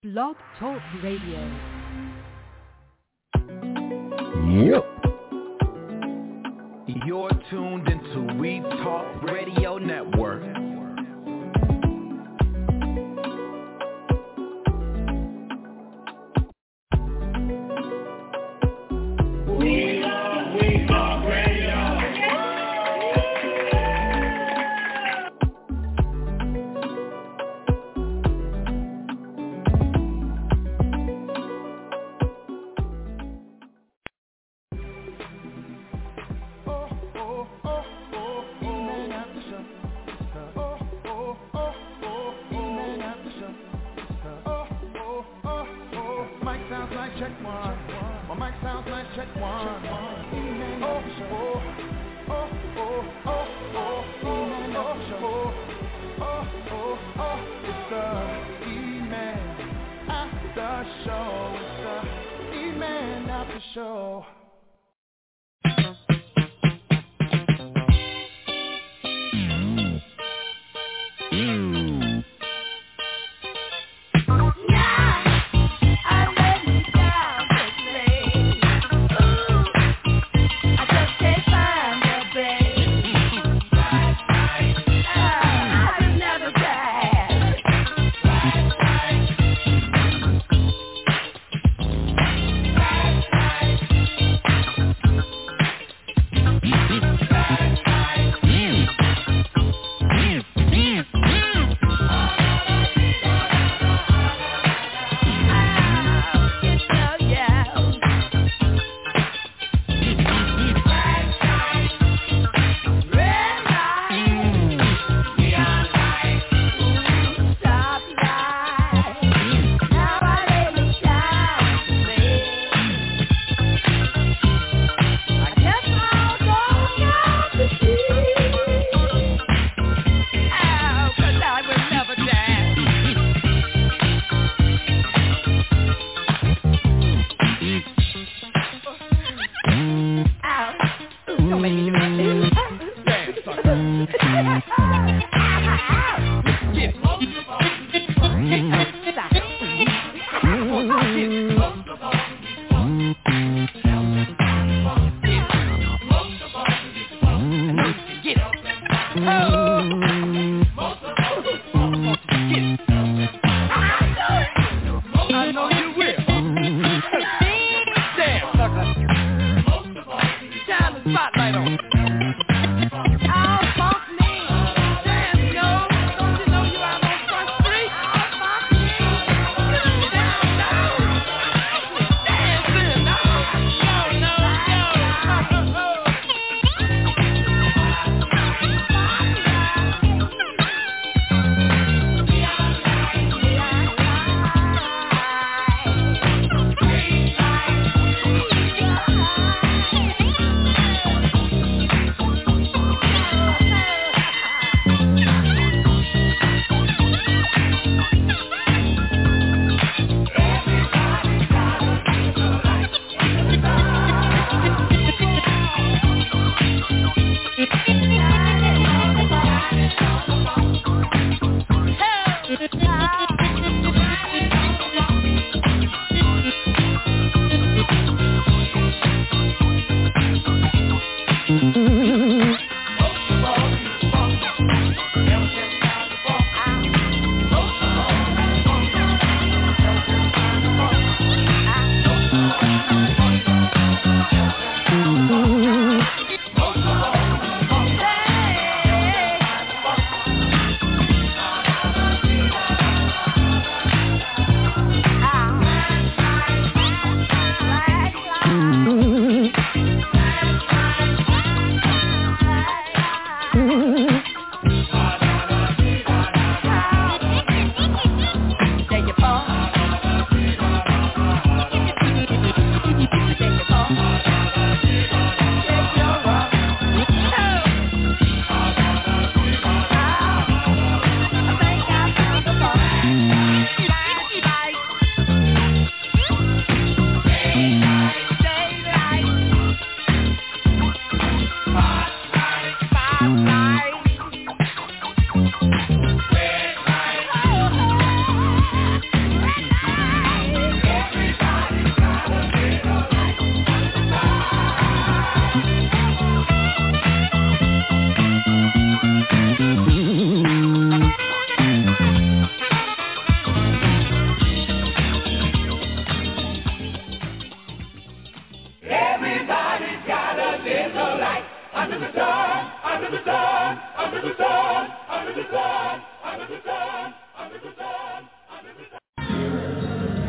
Blog Talk Radio. Yep. You're tuned into We Talk Radio Network.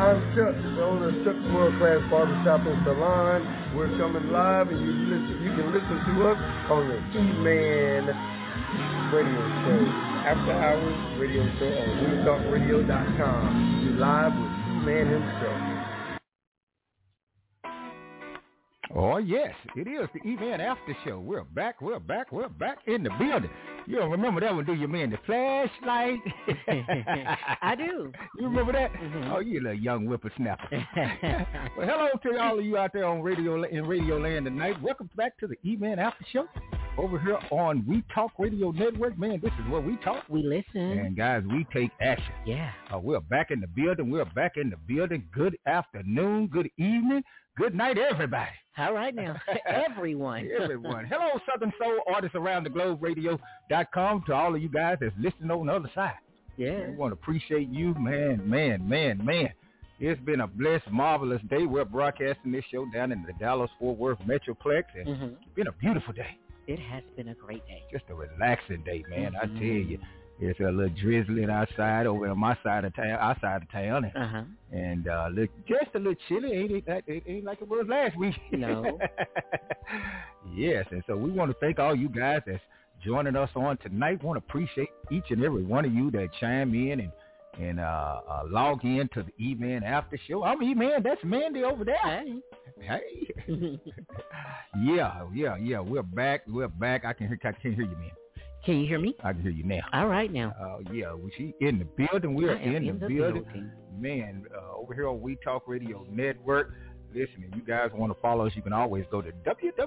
I'm Chuck, the owner of Chuck's World Class Barbershop and Salon. We're coming live, and you can listen to us on the E-Man radio show, After Hours radio show on WeTalkRadio.com. We're live with E-Man himself. Oh, yes, it is the E-Man After Show. We're back in the building. You don't remember that one, do you, man? The flashlight. I do. You remember that? Mm-hmm. Oh, you little young whippersnapper. Well, hello to all of you out there on Radio Land tonight. Welcome back to the E-Man After Show over here on We Talk Radio Network. Man, this is where we talk. We listen. And, guys, we take action. Yeah. We're back in the building. Good afternoon, good evening, good night, everybody. All right now. Everyone. Hello, Southern Soul artists around the globe, radio.com, to all of you guys that's listening on the other side. Yeah. We want to appreciate you, man. It's been a blessed, marvelous day. We're broadcasting this show down in the Dallas-Fort Worth Metroplex, and it's been a beautiful day. It has been a great day. Just a relaxing day, man. I tell you. It's a little drizzling outside over on my side of town, and just a little chilly. It ain't like it was last week. No. Yes, and so we want to thank all you guys that's joining us on tonight. Want to appreciate each and every one of you that chime in and log in to the E-Man After Show. I'm E-Man. That's Mandy over there. Hey. Yeah. We're back. I can hear you, man. Can you hear me? I can hear you now. All right now. Yeah, she in the building. We're in the building. Man, over here on We Talk Radio Network. Listen, if you guys want to follow us, you can always go to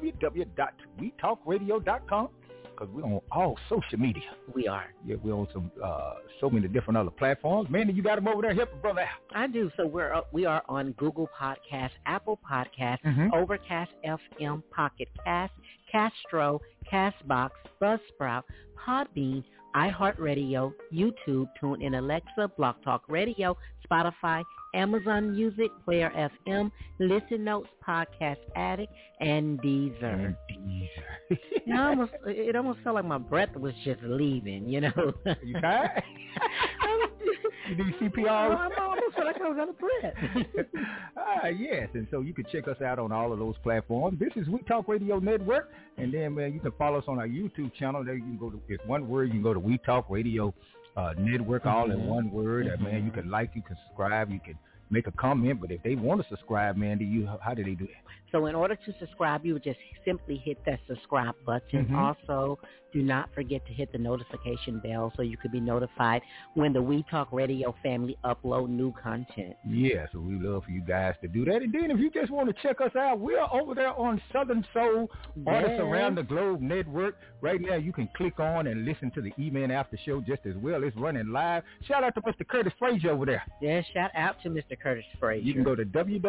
www.wetalkradio.com because we're on all social media. We are. Yeah, we're on so many different other platforms. Man, you got them over there. Help a brother out. I do. So we are on Google Podcasts, Apple Podcasts, Overcast FM, Pocket Cast, Castro, Castbox, Buzzsprout, Podbean, iHeartRadio, YouTube, TuneIn, Alexa, Blog Talk Radio, Spotify, Amazon Music, Player FM, Listen Notes, Podcast Addict, and Deezer. It almost felt like my breath was just leaving, you know. You tired? You do CPR? I almost felt like I was out of breath. Yes, and so you can check us out on all of those platforms. This is We Talk Radio Network, and then, man, you can follow us on our YouTube channel. There you can go to, it's one word, you can go to We Talk Radio Network, all in one word. Man, you can like, you can subscribe, you can make a comment, but if they want to subscribe, man, how do they do that? So in order to subscribe, you would just simply hit that subscribe button. Also, do not forget to hit the notification bell so you could be notified when the We Talk Radio family upload new content. Yeah, so we love for you guys to do that. And then if you just want to check us out, we're over there on Southern Soul Artists Around the Globe Network. Right now, you can click on and listen to the E-Man After Show just as well. It's running live. Shout out to Mr. Curtis Frazier over there. Yeah, shout out to Mr. Curtis Frazier. You can go to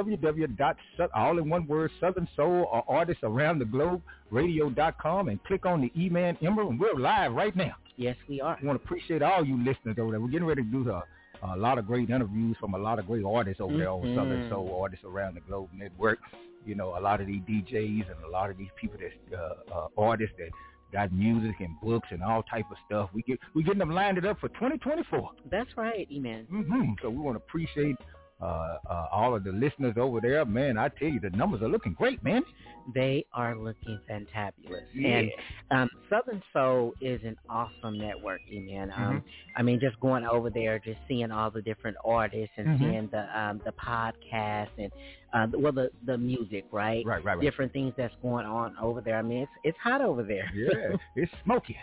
all in one word, Southern Soul or Artists Around the Globe Radio.com and click on the E-Man Emerald, and we're live right now. Yes, we are. I want to appreciate all you listeners over there. We're getting ready to do a lot of great interviews from a lot of great artists over there on Southern Soul Artists Around the Globe Network. You know, a lot of these DJs and a lot of these people that artists that got music and books and all type of stuff. We're getting them lined up for 2024. That's right, E-Man. So we want to appreciate all of the listeners over there. Man, I tell you, the numbers are looking great, man. They are looking fantabulous. Yeah. And Southern Soul is an awesome network, E-Man. I mean, just going over there, just seeing all the different artists and seeing the podcast and the music, right? Right. Different things that's going on over there. I mean, it's hot over there. Yeah, it's smoky.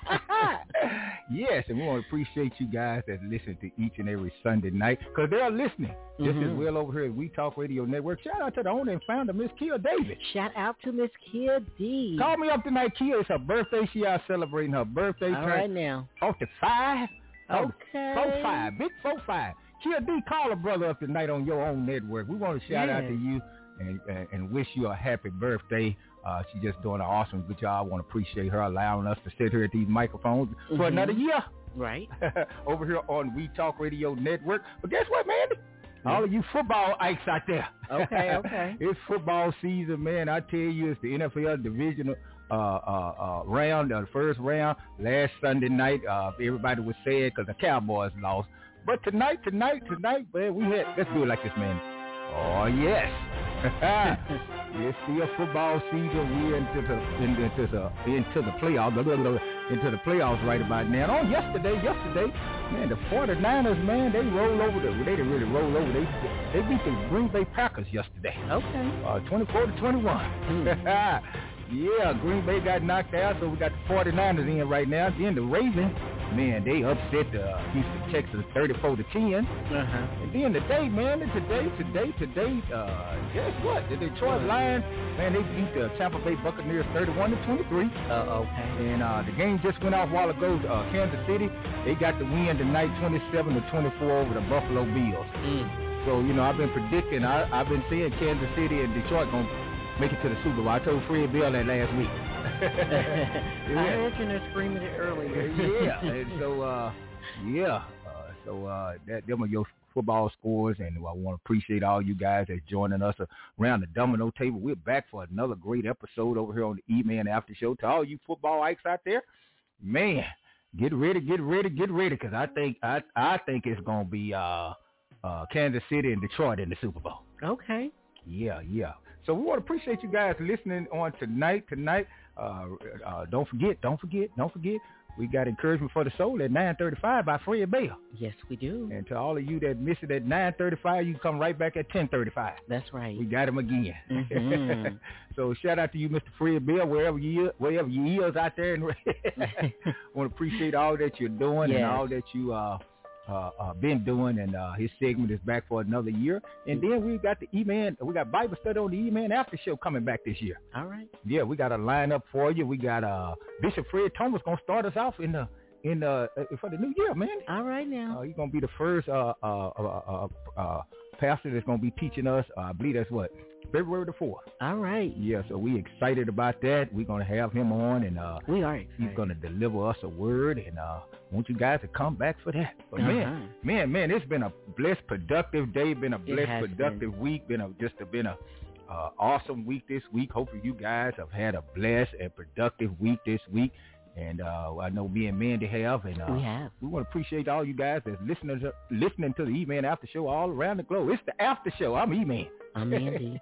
Yes, and we want to appreciate you guys that listen to each and every Sunday night because they're listening just as well over here at We Talk Radio Network. Shout out to the owner and founder, Miss Kia Davis. Shout out to Miss Kia D. Call me up tonight, Kia. It's her birthday. She out celebrating her birthday. All right now. 45. Okay. 45. Big 45. Kia D, call a brother up tonight on your own network. We want to shout out to you and wish you a happy birthday. She's just doing an awesome good job. I want to appreciate her allowing us to sit here at these microphones for another year. Right. Over here on We Talk Radio Network. But guess what, Mandy? All of you football ikes out there. Okay. It's football season, man. I tell you, it's the NFL divisional round, the first round. Last Sunday night, everybody was sad because the Cowboys lost. But tonight, man, let's do it like this, man. Oh, yes. It's still football season. We're into the playoffs right about now. And on yesterday, man, the 49ers, man, they rolled over they didn't really roll over. They beat the Green Bay Packers yesterday. Okay. 24-21. Yeah, Green Bay got knocked out, so we got the 49ers in right now. Then the Ravens, man, they upset the Houston Texans 34-10. And then today, guess what? The Detroit Lions, man, they beat the Tampa Bay Buccaneers 31-23. Okay. And the game just went off a while ago. Kansas City, they got the win tonight, 27-24 over the Buffalo Bills. So, I've been predicting, I've been saying Kansas City and Detroit going to make it to the Super Bowl. I told Fred Bill that last week. I heard you screaming it earlier. Yeah. And so, them are your football scores, and I want to appreciate all you guys that's joining us around the domino table. We're back for another great episode over here on the E-Man After Show. To all you football ikes out there, man, get ready, because I think it's going to be Kansas City and Detroit in the Super Bowl. Okay. Yeah. So we want to appreciate you guys listening on tonight. Don't forget. We got Encouragement for the Soul at 9:35 by Fred Bell. Yes, we do. And to all of you that missed it at 9:35, you can come right back at 10:35. That's right. We got him again. Mm-hmm. So shout out to you, Mr. Fred Bell, wherever you is out there. And want to appreciate all that you're doing and all that you been doing, and his segment is back for another year. And then we got the E-Man, we got Bible study on the E-Man After Show coming back this year. All right. Yeah, we got a lineup for you. We got Bishop Fred Thomas gonna start us off for the new year, man. All right now. He's gonna be the first pastor that's gonna be teaching us. I believe that's what, February the 4th. All right. Yeah, so we excited about that. We're going to have him on, and we are excited. He's going to deliver us a word, and want you guys to come back for that. But man, it's been a blessed, productive day, been a blessed, productive week, been a awesome week this week. Hopefully you guys have had a blessed and productive week this week. And I know me and Mandy have, and we have. We want to appreciate all you guys that's listening to the E-Man After Show all around the globe. It's the After Show. I'm E-Man. I'm Mandy.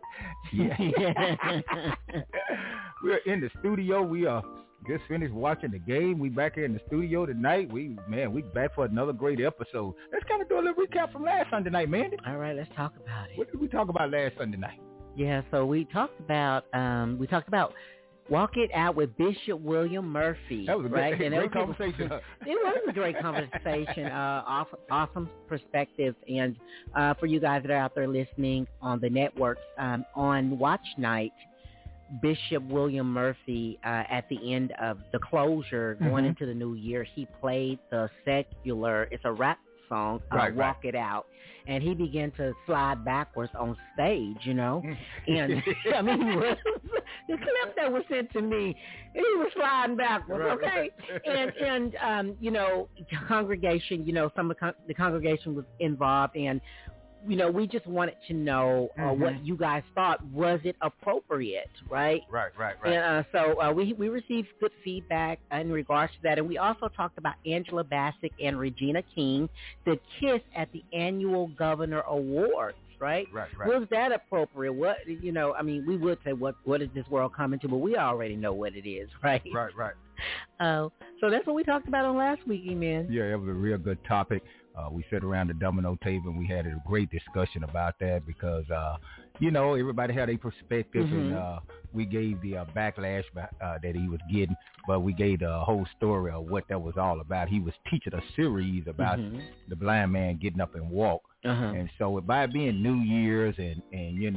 We're in the studio. We just finished watching the game. We back here in the studio tonight. We back for another great episode. Let's kind of do a little recap from last Sunday night, Mandy. All right, let's talk about it. What did we talk about last Sunday night? Yeah, so we talked about Walk It Out with Bishop William Murphy. That was a great conversation. It was a great conversation. Awesome perspective. And for you guys that are out there listening on the networks, on Watch Night, Bishop William Murphy, at the end of the closure, going into the new year, he played the secular, it's a rap song, Walk It Out. And he began to slide backwards on stage, And I mean, the clip that was sent to me, he was sliding backwards, okay? And congregation, some of the congregation was involved, and we just wanted to know what you guys thought. Was it appropriate, right? Right. And so we received good feedback in regards to that. And we also talked about Angela Bassett and Regina King, the kiss at the annual Governor Awards, right? Right. Was that appropriate? What, we would say, what is this world coming to? But we already know what it is, right? Right. So that's what we talked about on last week, man. Yeah, it was a real good topic. We sat around the domino table and we had a great discussion about that because, everybody had a perspective and we gave the backlash that he was getting, but we gave the whole story of what that was all about. He was teaching a series about the blind man getting up and walk. And so by being New Year's and it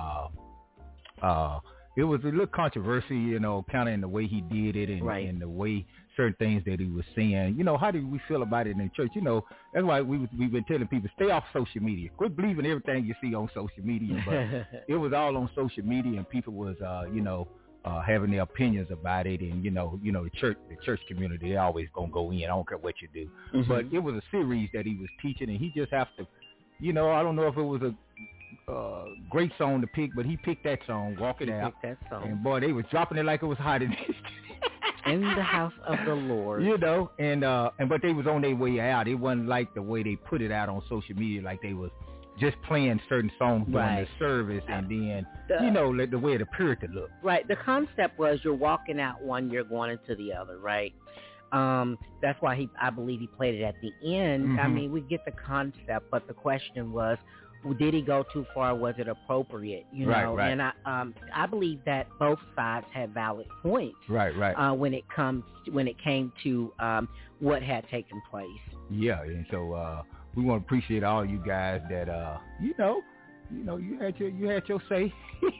was a little controversy, kind of in the way he did it and the way certain things that he was saying. How did we feel about it in the church? That's why we've been telling people, stay off social media. Quit believing everything you see on social media. But it was all on social media, and people was, having their opinions about it. And, the church community, they always going to go in. I don't care what you do. But it was a series that he was teaching, and he just have to, I don't know if it was a great song to pick, but he picked that song, Walk It Out. That song. And boy, they was dropping it like it was hot in this. In the house of the Lord. You know, and but they was on their way out. It wasn't like the way they put it out on social media, like they was just playing certain songs during the service, and then, the way it appeared to look. Right. The concept was you're walking out one, you're going into the other, right? That's why I believe he played it at the end. Mm-hmm. I mean, we get the concept, but the question was, did he go too far? Was it appropriate? You know, right. And I believe that both sides had valid points. Right. When it came to what had taken place. Yeah, and so we want to appreciate all you guys that you had your say.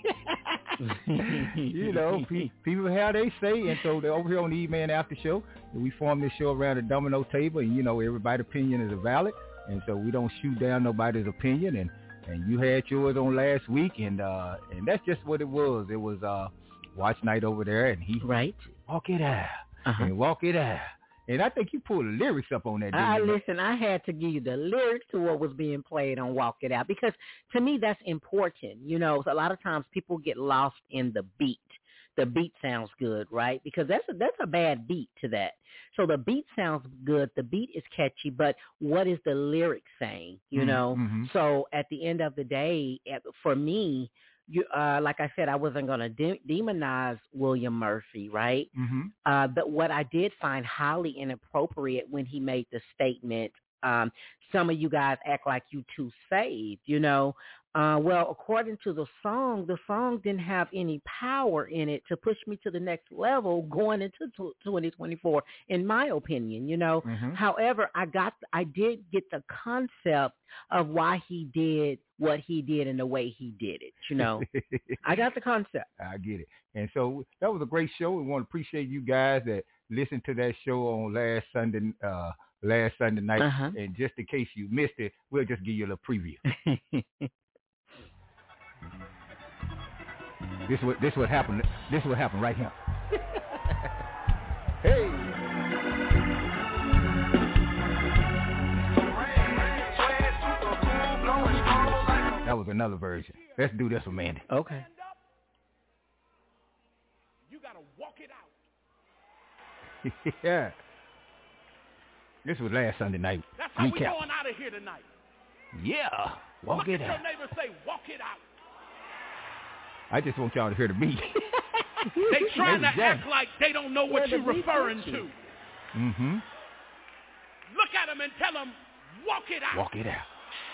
People have their say, and so they're over here on the E-Man After Show. We formed this show around a domino table, and everybody's opinion is valid. And so we don't shoot down nobody's opinion, and you had yours on last week, and that's just what it was. It was watch night over there, and he walk it out and walk it out. And I think you pulled the lyrics up on that. Listen, I had to give you the lyrics to what was being played on Walk It Out, because to me that's important. So a lot of times people get lost in the beat. The beat sounds good, right? Because that's a bad beat to that. So the beat sounds good, the beat is catchy, but what is the lyric saying? Mm-hmm. So at the end of the day, for me, like I said, I wasn't going to demonize William Murphy, right? Mm-hmm. But what I did find highly inappropriate when he made the statement, some of you guys act like you too saved, well, according to the song didn't have any power in it to push me to the next level going into 2024, in my opinion, Mm-hmm. However, I did get the concept of why he did what he did and the way he did it, I got the concept. I get it. And so that was a great show. We want to appreciate you guys that listened to that show on last Sunday night. Uh-huh. And just in case you missed it, we'll just give you a little preview. This what happened. This what happened right here. Hey. That was another version. Let's do this one, Mandy. Okay. You gotta walk it out. Yeah. This was last Sunday night. That's how we going out of here tonight. Yeah. Walk it out. Look at your neighbor, say, walk it out. I just want y'all to hear the beat. They trying to act like they don't know what you're referring to. Mm-hmm. Look at them and tell them, walk it out. Walk it out.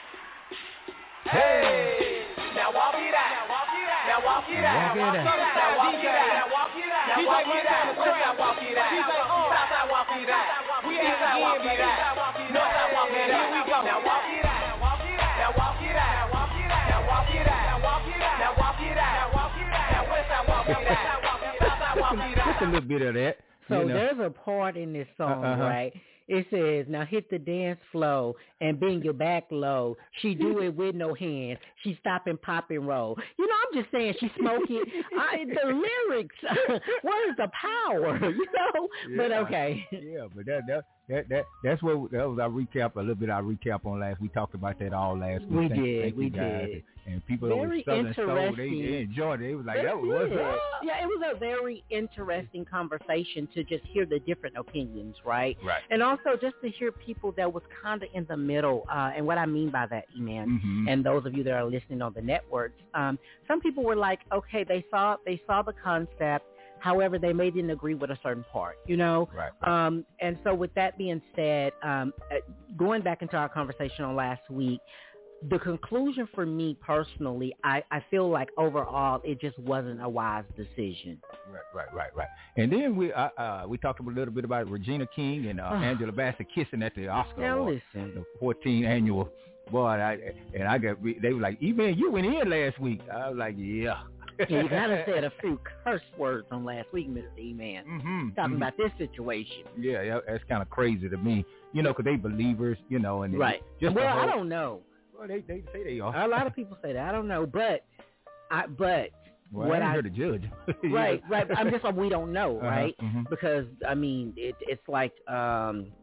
Hey, now walk it out. Now walk it out. Now walk it out. Walk it out. Now walk it out. Now walk it out. Now walk it out. Now walk it out. Southside walk it out. We inside walk it out. Northside walk it out. Here we go. Now walk it out. Now walk it out. Now walk it out. Now walk it out. Now walk it out. Now walk it out. Now walk it out. Now walk it out. Now westside walk it out. Southside walk it out. Just a little bit of that. So there's a part in this song, right? It says, now hit the dance floor and bring your back low. She do it with no hands. She stop and pop and roll. I'm just saying she's smoking. The lyrics, what is the power? Yeah. But okay. Yeah, but that's what that was our recap. A little bit our recap on last. We talked about that all last week. We did. And people very over Southern Soul, they interesting. enjoyed it. They was like, that was what's up. Yeah, it was a very interesting conversation to just hear the different opinions, right? Right. And also just to hear people that was kind of in the middle. And what I mean by that, E-Man, Mm-hmm. and those of you that are listening on the networks, some people were like, okay, they saw the concept. However, they may didn't agree with a certain part, Right. And so with that being said, going back into our conversation on last week, the conclusion for me personally, I feel like overall it just wasn't a wise decision. Right. And then we talked a little bit about Regina King and Angela Bassett kissing at the Oscar Now Award, listen. the 14th annual. Boy, they were like, E-Man, you went in last week. I was like, yeah. Yeah, you kind of said a few curse words on last week, Mr. E-Man. Mm-hmm. Talking about this situation. Yeah, that's kind of crazy to me, because they believers, and right. Just I don't know. Well, they say they are. A lot of people say that. I don't know, but well, I ain't here to judge. Right. I'm just like, we don't know, right? Mm-hmm. Because I mean, it's like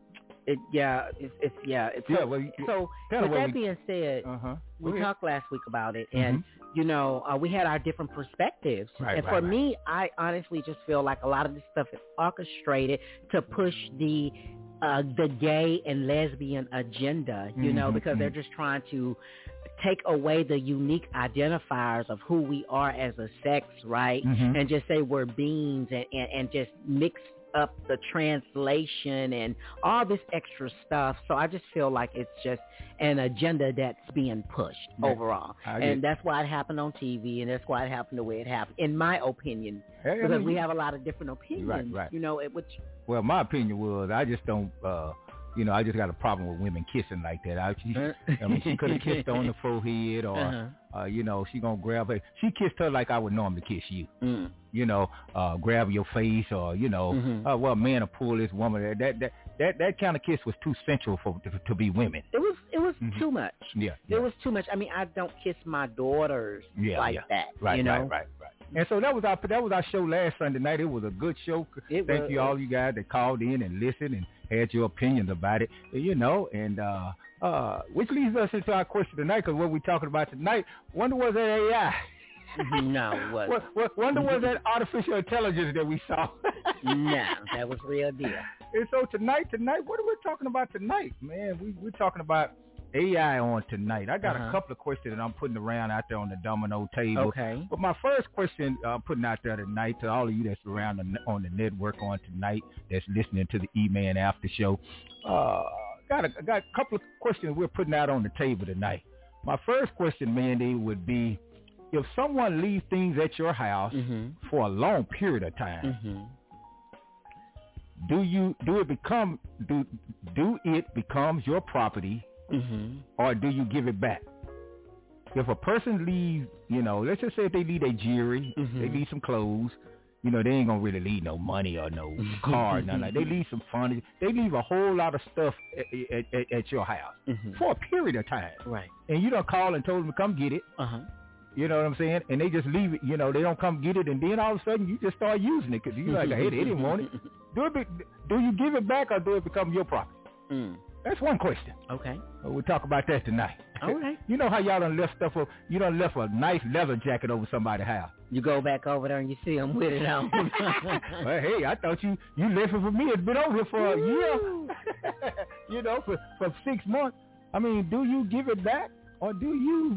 It's so with that being said, we talked last week about it, and we had our different perspectives. For me, I honestly just feel like a lot of this stuff is orchestrated to push the gay and lesbian agenda, because they're just trying to take away the unique identifiers of who we are as a sex, right? And just say we're beings and just mix up the translation and all this extra stuff. So I just feel like it's just an agenda that's being pushed overall. And that's why it happened on TV, and that's why it happened the way it happened, in my opinion, because we have a lot of different opinions, Well, my opinion was I just don't, I just got a problem with women kissing like that. She could have kissed her on the forehead or, she going to grab her. She kissed her like I would normally kiss you. Grab your face or, well, man will pull this woman. That kind of kiss was too sensual to be women. It was too much. Yeah. It was too much. I mean, I don't kiss my daughters like that. Right. And so that was our show last Sunday night. It was a good show. Thank you all you guys that called in and listened and had your opinions about it, and which leads us into our question tonight, because what we're talking about tonight, wonder was that AI? No, it wasn't. Wonder was that artificial intelligence that we saw? No, that was real deal. And so tonight, what are we talking about tonight, man? We're talking about AI on tonight. I got a couple of questions that I'm putting around out there on the domino table. Okay. But my first question I'm putting out there tonight to all of you that's around on the network on tonight that's listening to the E-Man After Show, got a couple of questions we're putting out on the table tonight. My first question, Mandy, would be, if someone leaves things at your house for a long period of time, do it becomes your property? Or do you give it back? If a person leaves, let's just say if they leave their jewelry, they leave some clothes, they ain't gonna really leave no money or no car, nothing like that. They leave some furniture. They leave a whole lot of stuff at your house for a period of time. Right. And you don't call and told them to come get it. You know what I'm saying? And they just leave it, they don't come get it, and then all of a sudden you just start using it because you're like, hey, they didn't want it. Do you give it back or do it become your property? That's one question. Okay. We'll talk about that tonight. All right. You know how y'all done left stuff up? You done left a nice leather jacket over somebody's house. You go back over there and you see them with it on. Well, hey, I thought you left it for me. It's been over here for a year. For 6 months. I mean, do you give it back or do you,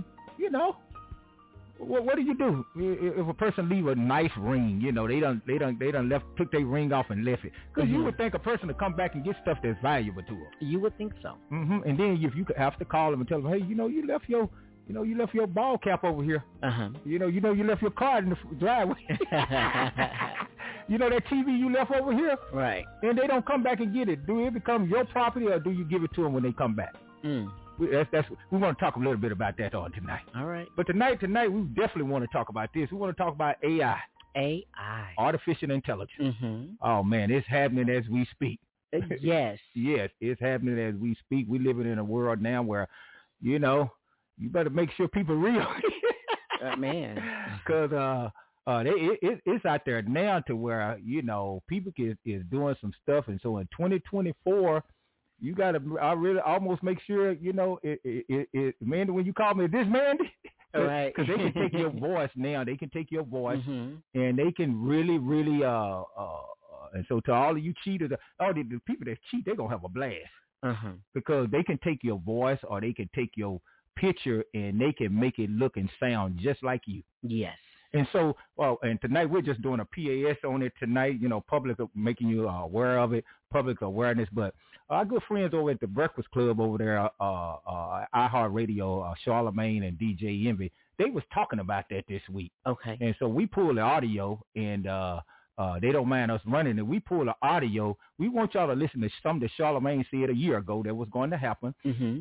what do you do if a person leave a nice ring? They done took their ring off and left it. Because you would think a person to come back and get stuff that's valuable to them. You would think so. And then if you could have to call them and tell them, hey, you left your ball cap over here. You left your card in the driveway. that TV you left over here. Right. And they don't come back and get it. Do it become your property or do you give it to them when they come back? We want to talk a little bit about that on tonight. All right. But tonight, we definitely want to talk about this. We want to talk about AI. AI. Artificial intelligence. Oh, man, it's happening as we speak. Yes. Yes, it's happening as we speak. We're living in a world now where, you better make sure people are real. Man. Because it's out there now to where, people is doing some stuff. And so in 2024, you got to really almost make sure, Mandy, when you call me, is this Mandy? Right. Because they can take your voice now. They can take your voice and they can really, really, and so to all of you cheaters, all the people that cheat, they're going to have a blast. Because they can take your voice or they can take your picture and they can make it look and sound just like you. Yes. And so, and tonight we're just doing a PAS on it tonight, public making you aware of it, public awareness. But our good friends over at the Breakfast Club over there, iHeartRadio, Charlemagne and DJ Envy, they was talking about that this week. Okay. And so we pulled the audio and they don't mind us running it. We pulled the audio. We want y'all to listen to something that Charlemagne said a year ago that was going to happen.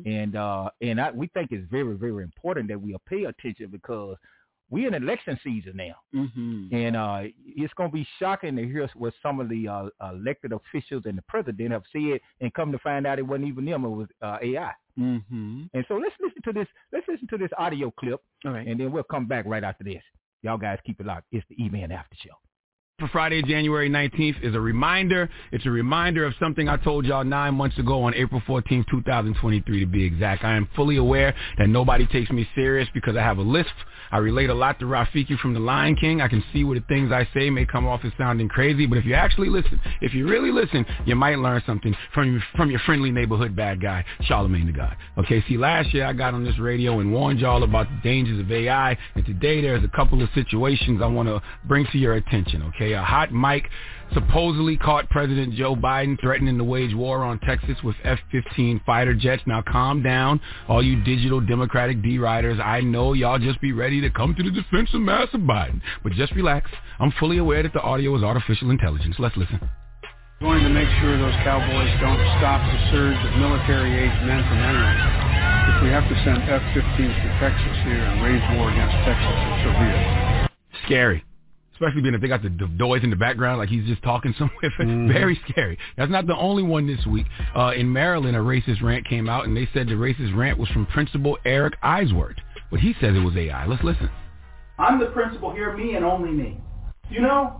And we think it's very, very important that we pay attention because we're in election season now, and it's going to be shocking to hear what some of the elected officials and the president have said, and come to find out it wasn't even them; it was AI. And so let's listen to this. Let's listen to this audio clip, and then we'll come back right after this. Y'all guys keep it locked. It's the E-Man After Show. For Friday, January 19th is a reminder. It's a reminder of something I told y'all 9 months ago on April 14th, 2023 to be exact. I am fully aware that nobody takes me serious because I have a lisp. I relate a lot to Rafiki from The Lion King. I can see where the things I say may come off as sounding crazy, but if you actually listen, if you really listen, you might learn something from your friendly neighborhood bad guy, Charlamagne the God. Okay, see, last year I got on this radio and warned y'all about the dangers of AI, and today there's a couple of situations I want to bring to your attention, okay? A hot mic supposedly caught President Joe Biden threatening to wage war on Texas with F-15 fighter jets. Now calm down, all you digital Democratic D-riders. I know y'all just be ready to come to the defense of Master Biden, but just relax. I'm fully aware that the audio is artificial intelligence. Let's listen. Going to make sure those cowboys don't stop the surge of military-age men from entering. If we have to send F-15s to Texas here and wage war against Texas, so be it. Scary. Especially being if they got the noise in the background, like he's just talking somewhere. Very scary. That's not the only one this week. In Maryland, a racist rant came out, and they said the racist rant was from Principal Eric Eisworth. But he says it was AI. Let's listen. I'm the principal here, me and only me. You know,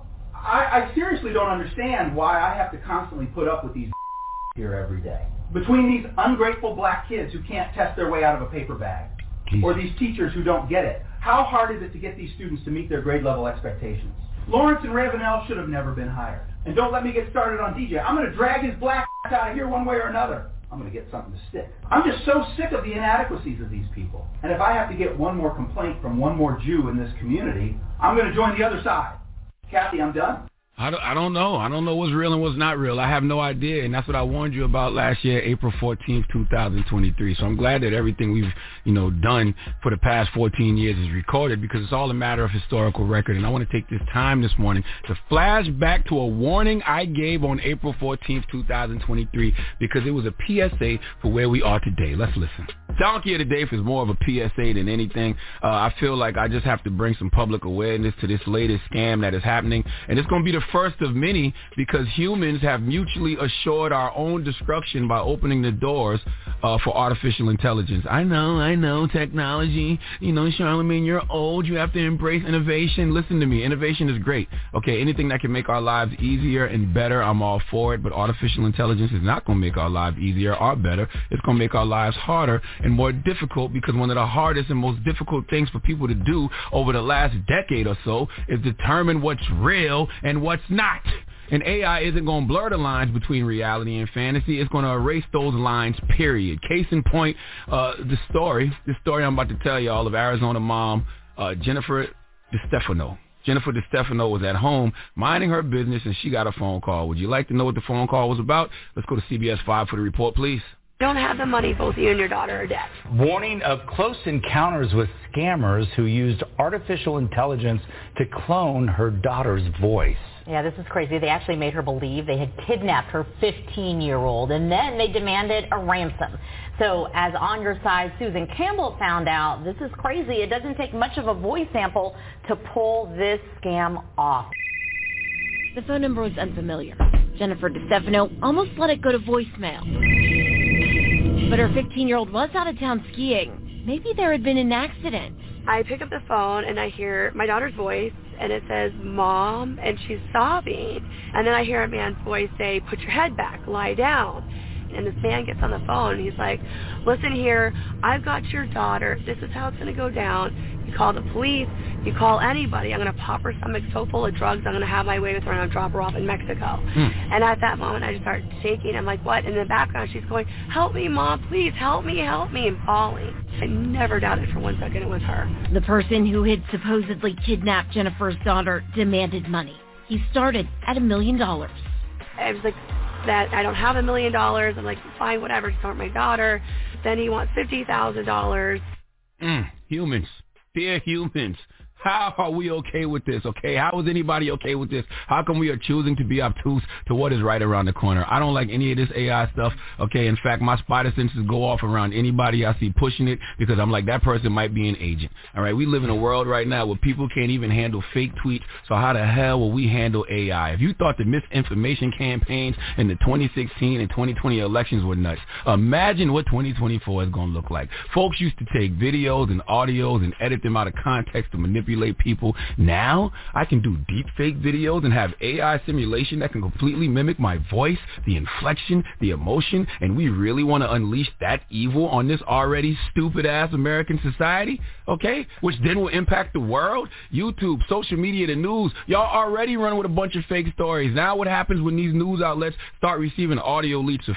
I seriously don't understand why I have to constantly put up with these here every day. Between these ungrateful black kids who can't test their way out of a paper bag, or these teachers who don't get it. How hard is it to get these students to meet their grade level expectations? Lawrence and Ravenel should have never been hired. And don't let me get started on DJ. I'm going to drag his black ass out of here one way or another. I'm going to get something to stick. I'm just so sick of the inadequacies of these people. And if I have to get one more complaint from one more Jew in this community, I'm going to join the other side. Kathy, I'm done. I don't know. I don't know what's real and what's not real. I have no idea, and that's what I warned you about last year, April 14th, 2023. So I'm glad that everything we've, done for the past 14 years is recorded because it's all a matter of historical record. And I want to take this time this morning to flash back to a warning I gave on April 14th, 2023 because it was a PSA for where we are today. Let's listen. Donkey of the Day is more of a PSA than anything. I feel like I just have to bring some public awareness to this latest scam that is happening, and it's going to be the first of many because humans have mutually assured our own destruction by opening the doors for artificial intelligence. I know, technology. Charlamagne, you're old. You have to embrace innovation. Listen to me. Innovation is great. Okay, anything that can make our lives easier and better, I'm all for it, but artificial intelligence is not going to make our lives easier or better. It's going to make our lives harder and more difficult because one of the hardest and most difficult things for people to do over the last decade or so is determine what's real and what's not. And AI isn't going to blur the lines between reality and fantasy. It's going to erase those lines, period. Case in point, the story I'm about to tell y'all of Arizona mom, Jennifer DeStefano. Jennifer DeStefano was at home minding her business and she got a phone call. Would you like to know what the phone call was about? Let's go to CBS 5 for the report, please. Don't have the money, both you and your daughter are dead. Warning of close encounters with scammers who used artificial intelligence to clone her daughter's voice. Yeah, this is crazy. They actually made her believe they had kidnapped her 15-year-old, and then they demanded a ransom. So as On Your Side Susan Campbell found out, this is crazy. It doesn't take much of a voice sample to pull this scam off. The phone number was unfamiliar. Jennifer DeStefano almost let it go to voicemail. But her 15-year-old was out of town skiing. Maybe there had been an accident. I pick up the phone and I hear my daughter's voice and it says, Mom, and she's sobbing. And then I hear a man's voice say, put your head back, lie down. And this man gets on the phone and he's like, listen here, I've got your daughter. This is how it's going to go down. You call the police. You call anybody. I'm going to pop her stomach so full of drugs, I'm going to have my way with her and I'll drop her off in Mexico. And at that moment, I just start shaking. I'm like, what? In the background, she's going, help me, Mom, please, help me, and bawling. I never doubted for 1 second it was her. The person who had supposedly kidnapped Jennifer's daughter demanded money. He started at $1 million. I was like, that I don't have $1 million. I'm like, fine, whatever, just want my daughter. Then he wants $50,000. Humans. Dear humans. How are we okay with this, okay? How is anybody okay with this? How come we are choosing to be obtuse to what is right around the corner? I don't like any of this AI stuff, okay? In fact, my spider senses go off around anybody I see pushing it because I'm like, that person might be an agent, all right? We live in a world right now where people can't even handle fake tweets, so how the hell will we handle AI? If you thought the misinformation campaigns in the 2016 and 2020 elections were nuts, imagine what 2024 is going to look like. Folks used to take videos and audios and edit them out of context to manipulate manipulate people. Now I can do deep fake videos and have AI simulation that can completely mimic my voice, the inflection, the emotion, and we really want to unleash that evil on this already stupid-ass American society, okay? Which then will impact the world? YouTube, social media, the news, y'all already running with a bunch of fake stories. Now what happens when these news outlets start receiving audio leaks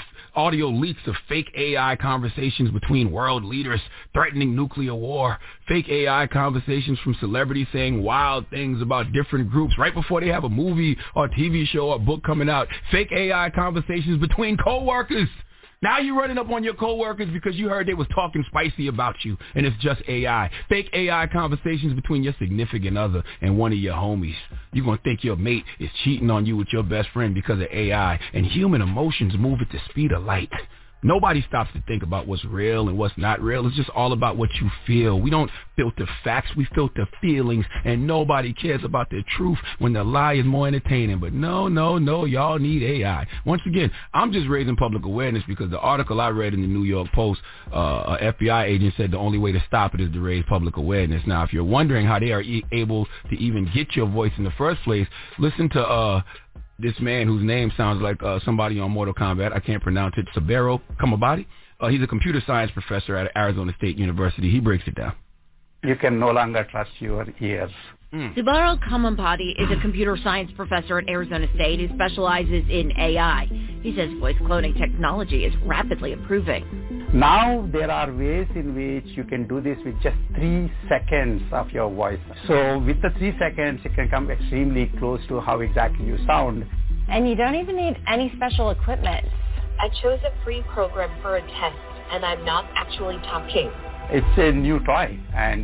of fake AI conversations between world leaders threatening nuclear war, fake AI conversations from celebrities saying wild things about different groups right before they have a movie or TV show or book coming out, fake AI conversations between co-workers. Now you're running up on your coworkers because you heard they was talking spicy about you, and it's just AI. Fake AI conversations between your significant other and one of your homies. You're going to think your mate is cheating on you with your best friend because of AI, and human emotions move at the speed of light. Nobody stops to think about what's real and what's not real. It's just all about what you feel. We don't filter facts. We filter feelings, and nobody cares about the truth when the lie is more entertaining. But no, y'all need AI. Once again, I'm just raising public awareness because the article I read in the New York Post, an FBI agent said the only way to stop it is to raise public awareness. Now, if you're wondering how they are able to even get your voice in the first place, listen to this man whose name sounds like somebody on Mortal Kombat. I can't pronounce it. Saburo Kamabati. He's a computer science professor at Arizona State University. He breaks it down. You can no longer trust your ears. Saburo Kamabati is a computer science professor at Arizona State who specializes in AI. He says voice cloning technology is rapidly improving. Now there are ways in which you can do this with just 3 seconds of your voice. So with the 3 seconds, you can come extremely close to how exactly you sound. And you don't even need any special equipment. I chose a free program for a test, and I'm not actually talking. It's a new toy, and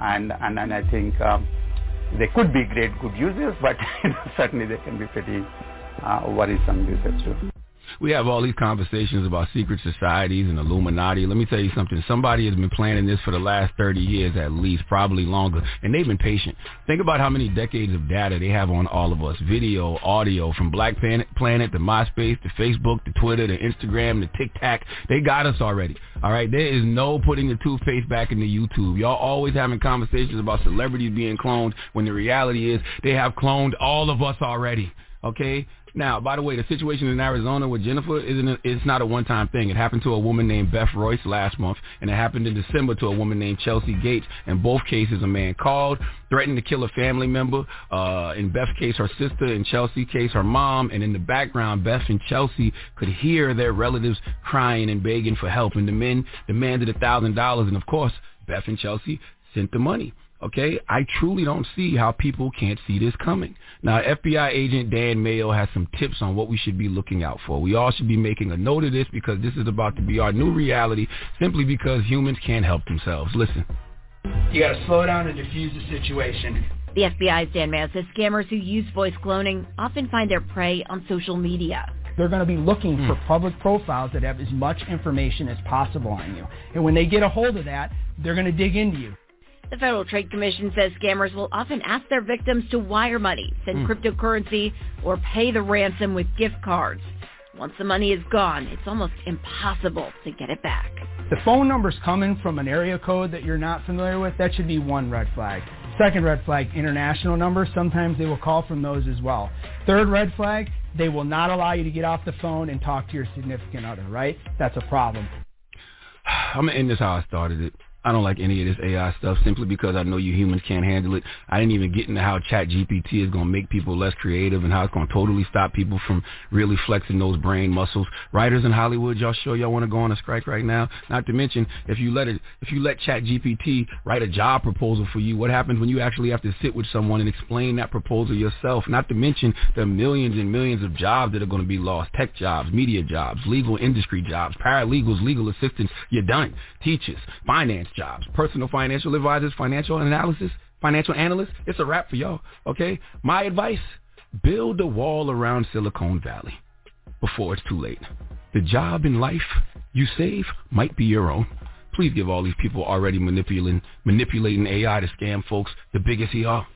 I think there could be great good uses, but certainly they can be pretty worrisome uses too. We have all these conversations about secret societies and Illuminati. Let me tell you something. Somebody has been planning this for the last 30 years at least, probably longer, and they've been patient. Think about how many decades of data they have on all of us. Video, audio, from Black Planet to MySpace to Facebook to Twitter to Instagram to TikTok. They got us already. All right? There is no putting the toothpaste back into YouTube. Y'all always having conversations about celebrities being cloned when the reality is they have cloned all of us already. Okay? Now, by the way, the situation in Arizona with Jennifer it's not a one-time thing. It happened to a woman named Beth Royce last month, and it happened in December to a woman named Chelsea Gates. In both cases, a man called, threatened to kill a family member. In Beth's case, her sister. In Chelsea's case, her mom. And in the background, Beth and Chelsea could hear their relatives crying and begging for help, and the men demanded $1,000. And, of course, Beth and Chelsea sent the money. Okay, I truly don't see how people can't see this coming. Now, FBI agent Dan Mayo has some tips on what we should be looking out for. We all should be making a note of this because this is about to be our new reality simply because humans can't help themselves. Listen. You got to slow down and diffuse the situation. The FBI's Dan Mayo says scammers who use voice cloning often find their prey on social media. They're going to be looking for public profiles that have as much information as possible on you. And when they get a hold of that, they're going to dig into you. The Federal Trade Commission says scammers will often ask their victims to wire money, send cryptocurrency, or pay the ransom with gift cards. Once the money is gone, it's almost impossible to get it back. The phone number's coming from an area code that you're not familiar with. That should be one red flag. Second red flag, international numbers. Sometimes they will call from those as well. Third red flag, they will not allow you to get off the phone and talk to your significant other, right? That's a problem. I'm going to end this how I started it. I don't like any of this AI stuff simply because I know you humans can't handle it. I didn't even get into how ChatGPT is going to make people less creative and how it's going to totally stop people from really flexing those brain muscles. Writers in Hollywood, y'all sure y'all want to go on a strike right now? Not to mention, if you let ChatGPT write a job proposal for you, what happens when you actually have to sit with someone and explain that proposal yourself? Not to mention the millions and millions of jobs that are going to be lost. Tech jobs, media jobs, legal industry jobs, paralegals, legal assistants. You're done. Teachers, finance jobs, personal financial advisors, financial analysts. It's a wrap for y'all, okay? My advice, build a wall around Silicon Valley before it's too late. The job in life you save might be your own. Please give all these people already manipulating AI to scam folks the biggest he are.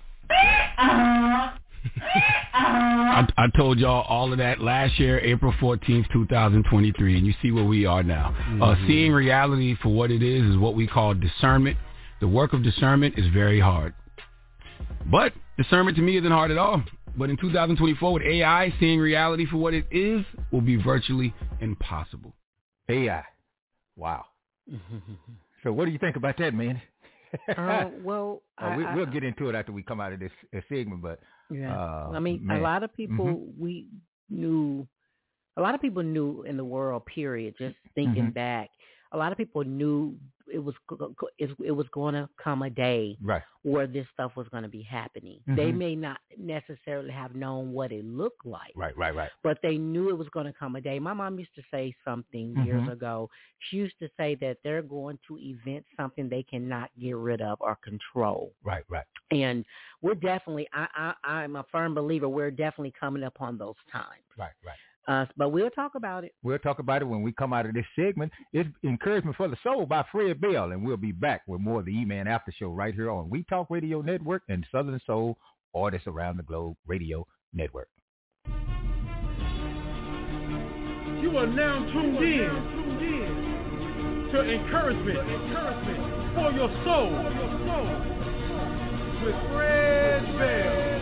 I told y'all all of that last year, April 14th, 2023, and you see where we are now. Seeing reality for what it is what we call discernment. The work of discernment is very hard. But discernment to me isn't hard at all. But in 2024, with AI, seeing reality for what it is will be virtually impossible. AI. Wow. So what do you think about that, man? We'll get into it after we come out of this segment, but I mean, a lot of people knew in the world, period, just thinking back, a lot of people knew it was going to come a day where this stuff was going to be happening. They may not necessarily have known what it looked like. Right. But they knew it was going to come a day. My mom used to say something years ago. She used to say that they're going to event something they cannot get rid of or control. Right. And we're definitely, I'm a firm believer, we're definitely coming upon those times. Right. But we'll talk about it. We'll talk about it when we come out of this segment. It's Encouragement for the Soul by Fred Bell, and we'll be back with more of the E-Man After Show right here on We Talk Radio Network and Southern Soul Artists Around the Globe Radio Network. You are now tuned in to Encouragement for your Soul with Fred Bell.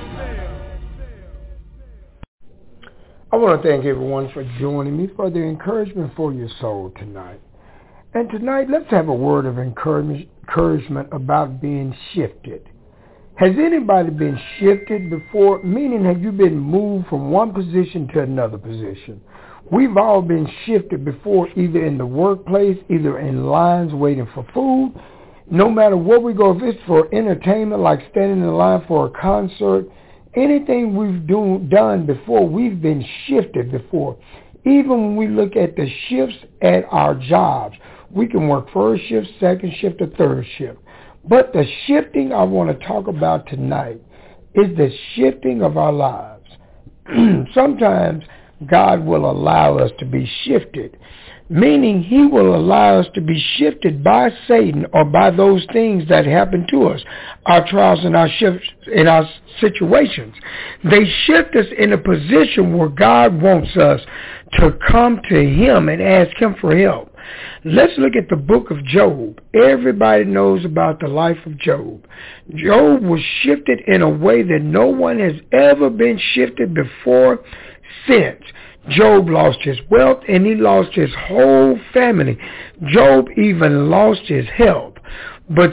I want to thank everyone for joining me for the Encouragement for Your Soul tonight. And tonight, let's have a word of encouragement about being shifted. Has anybody been shifted before? Meaning, have you been moved from one position to another position? We've all been shifted before, either in the workplace, either in lines waiting for food. No matter where we go, if it's for entertainment, like standing in line for a concert, anything we've done before, we've been shifted before. Even when we look at the shifts at our jobs, we can work first shift, second shift, or third shift. But the shifting I want to talk about tonight is the shifting of our lives. Sometimes God will allow us to be shifted, meaning he will allow us to be shifted by Satan or by those things that happen to us, our trials and our shifts in our situations. They shift us in a position where God wants us to come to him and ask him for help. Let's look at the book of Job. Everybody knows about the life of Job. Job was shifted in a way that no one has ever been shifted before, since. Job lost his wealth and he lost his whole family. Job even lost his health. But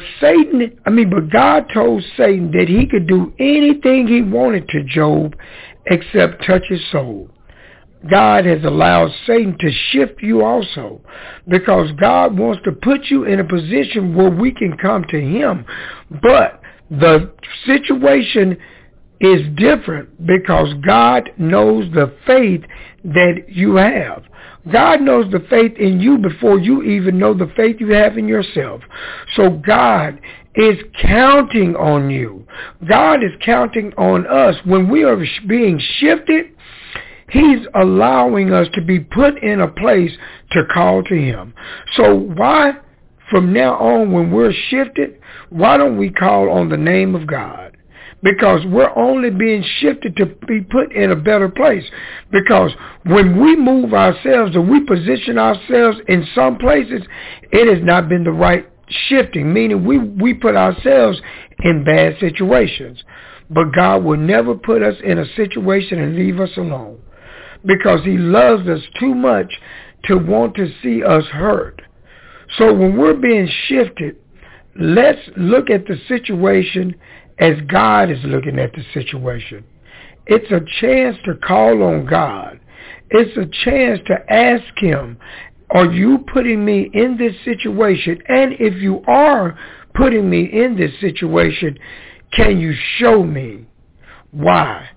God told Satan that he could do anything he wanted to Job except touch his soul. God has allowed Satan to shift you also, because God wants to put you in a position where we can come to him. But the situation is different because God knows the faith that you have. God knows the faith in you before you even know the faith you have in yourself. So God is counting on you. God is counting on us. When we are being shifted, he's allowing us to be put in a place to call to him. So why, from now on, when we're shifted, why don't we call on the name of God? Because we're only being shifted to be put in a better place. Because when we move ourselves or we position ourselves in some places, it has not been the right shifting, meaning we put ourselves in bad situations. But God will never put us in a situation and leave us alone, because he loves us too much to want to see us hurt. So when we're being shifted, let's look at the situation as God is looking at the situation. It's a chance to call on God. It's a chance to ask him, are you putting me in this situation? And if you are putting me in this situation, can you show me why?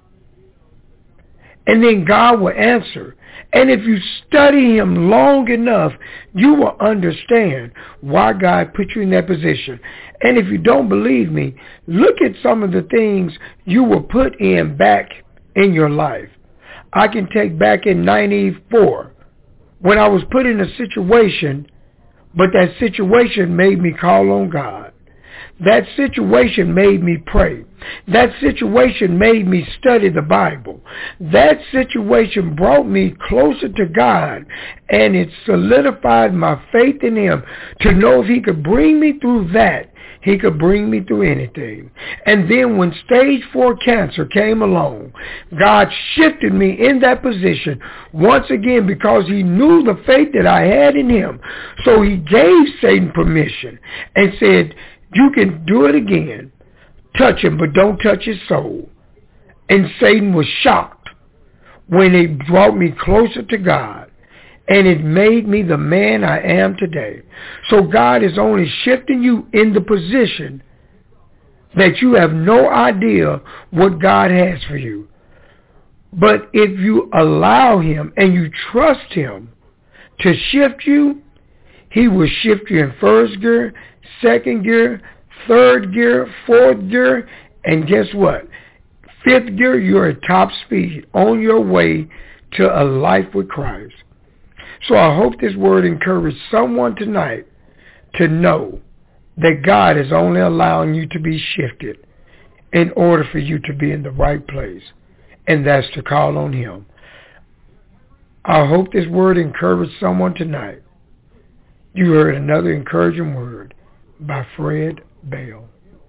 And then God will answer. And if you study him long enough, you will understand why God put you in that position. And if you don't believe me, look at some of the things you were put in back in your life. I can take back in 94 when I was put in a situation, but that situation made me call on God. That situation made me pray. That situation made me study the Bible. That situation brought me closer to God, and it solidified my faith in him to know if he could bring me through that, He could bring me through anything. And then when stage 4 cancer came along, God shifted me in that position once again because he knew the faith that I had in him. So he gave Satan permission and said, you can do it again. Touch him, but don't touch his soul. And Satan was shocked when it brought me closer to God. And it made me the man I am today. So God is only shifting you in the position that you have no idea what God has for you. But if you allow him and you trust him to shift you, he will shift you in first gear, second gear, third gear, fourth gear, and guess what? Fifth gear, you're at top speed on your way to a life with Christ. So I hope this word encouraged someone tonight to know that God is only allowing you to be shifted in order for you to be in the right place, and that's to call on him. I hope this word encouraged someone tonight. You heard another encouraging word by Fred Bell.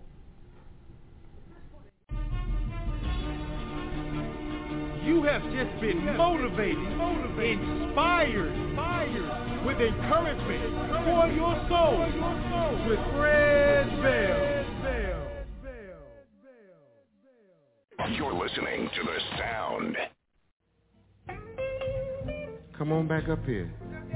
You have just been motivated, inspired with encouragement for your soul with Fred Bell. You're listening to The Sound. Come on back up here.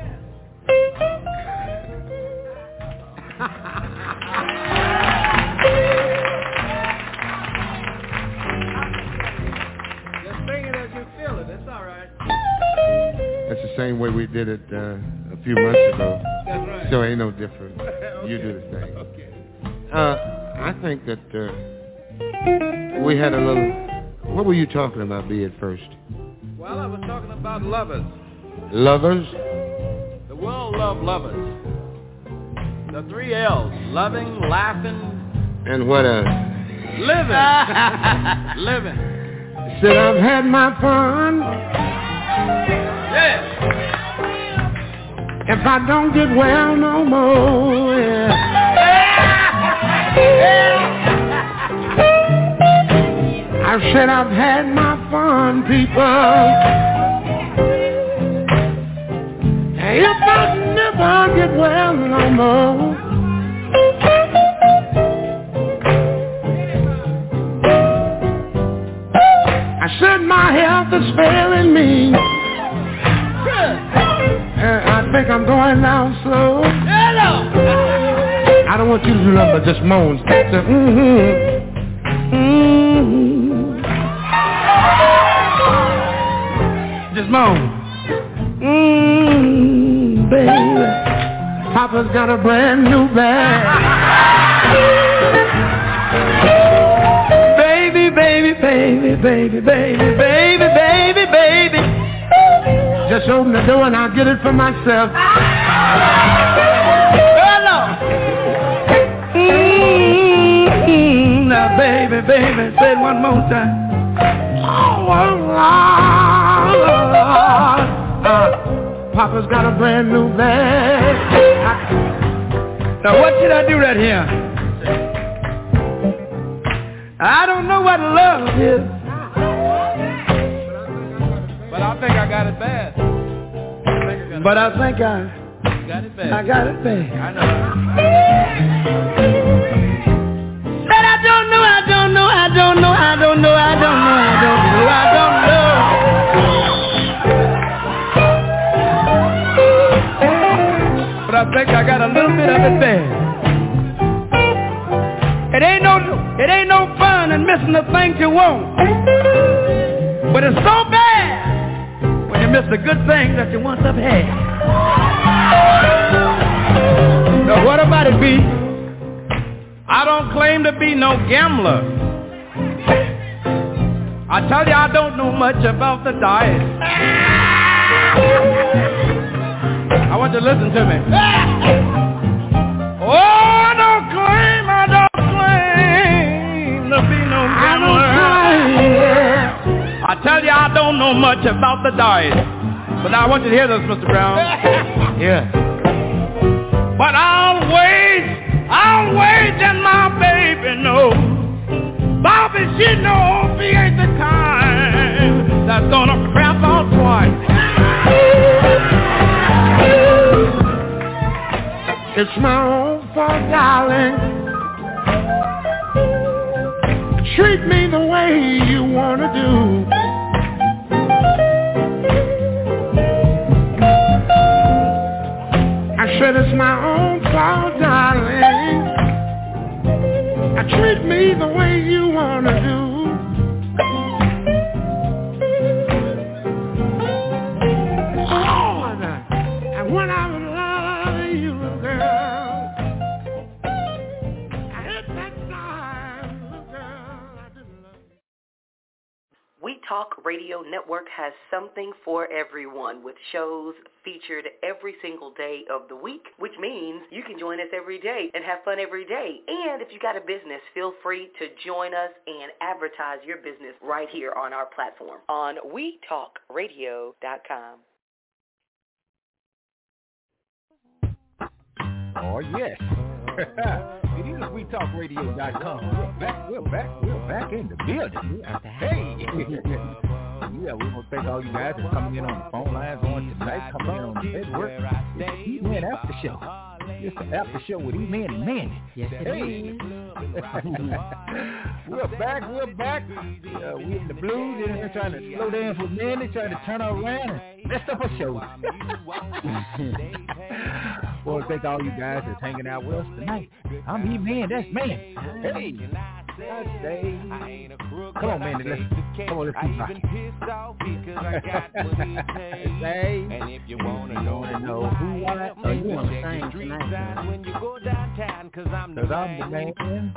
That's the same way we did it a few months ago. That's right. So it ain't no different. Okay. You do the same. Okay. I think that we had a little... What were you talking about, B, at first? Well, I was talking about lovers. Lovers? The world love lovers. The 3 L's. Loving, laughing. And what else? Living. Living. Said I've had my fun. Yeah. If I don't get well no more, yeah. I said I've had my fun, people. If I never get well no more, I said my health is failing me. I think I'm going down slow. I don't want you to remember just moans. Just moan. Baby, Papa's got a brand new bag. Baby, baby, baby, baby, baby, baby, baby, baby. Just open the door and I'll get it for myself. Now, baby, baby, say it one more time. Papa's got a brand new bag. Now, what should I do right here? I don't know what love is, but I think I got it bad. But I think I got it bad. I got it bad. I know. But I don't know. But I think I got a little bit of it bad. It ain't no fun in missing the things you want. But it's so bad when you miss the good things that you once have had. Now what about it, B? I don't claim to be no gambler. I tell you, I don't know much about the diet. I want you to listen to me. Oh, I don't claim to be no gambler. I tell you, I don't know much about the diet. But now I want you to hear this, Mr. Brown. Yeah. But I'll always always and my baby knows. Bobby, she knows he ain't the kind that's gonna crap out twice. It's my own fault, darling. Treat me the way you wanna do. I said it's my own fault, darling. Treat me the way you wanna do. Oh, and when I was loving you, girl, I hit that time, girl, I didn't love you. We Talk Radio Network has something for everyone with shows featured every single day of the week, which means you can join us every day and have fun every day. And if you got a business, feel free to join us and advertise your business right here on our platform on WeTalkRadio.com. Oh, yes. It is WeTalkRadio.com. We're back in the building. Hey. Yeah, we want to thank all you guys for coming in on the phone lines on tonight, coming in on the network. It's the E-Man After Show. It's the After Show with E-Man and Manny. Yes, it is. We're back. We in the blues, and we're trying to slow down for Manny, trying to turn her around and mess up her show. Well, thank all you guys that's hanging out with us tonight. I'm E-Man, that's Man. Hey. Come on, man. Let's keep rocking. And if you want to know who I am, you want to sing tonight when you go downtown, because I'm the man.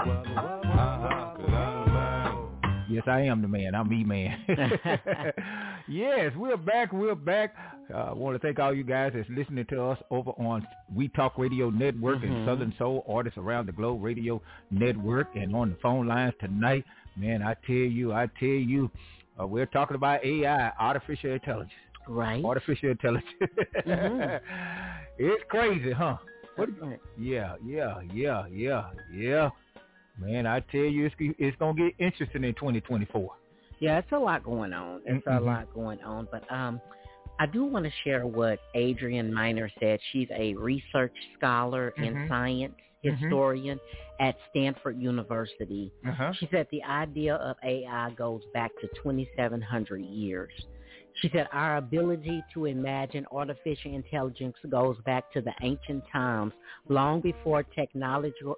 Yes, I am the man. I'm E-Man. Yes, we're back. I want to thank all you guys that's listening to us over on We Talk Radio Network and Southern Soul Artists Around the Globe Radio Network, and on the phone lines tonight. Man, I tell you, we're talking about AI, artificial intelligence. Right. Artificial intelligence. It's crazy, huh? Yeah. Man, I tell you, it's going to get interesting in 2024. Yeah, it's a lot going on. But I do want to share what Adrienne Miner said. She's a research scholar in science, historian at Stanford University. She said the idea of AI goes back to 2,700 years. She said our ability to imagine artificial intelligence goes back to the ancient times, long before technological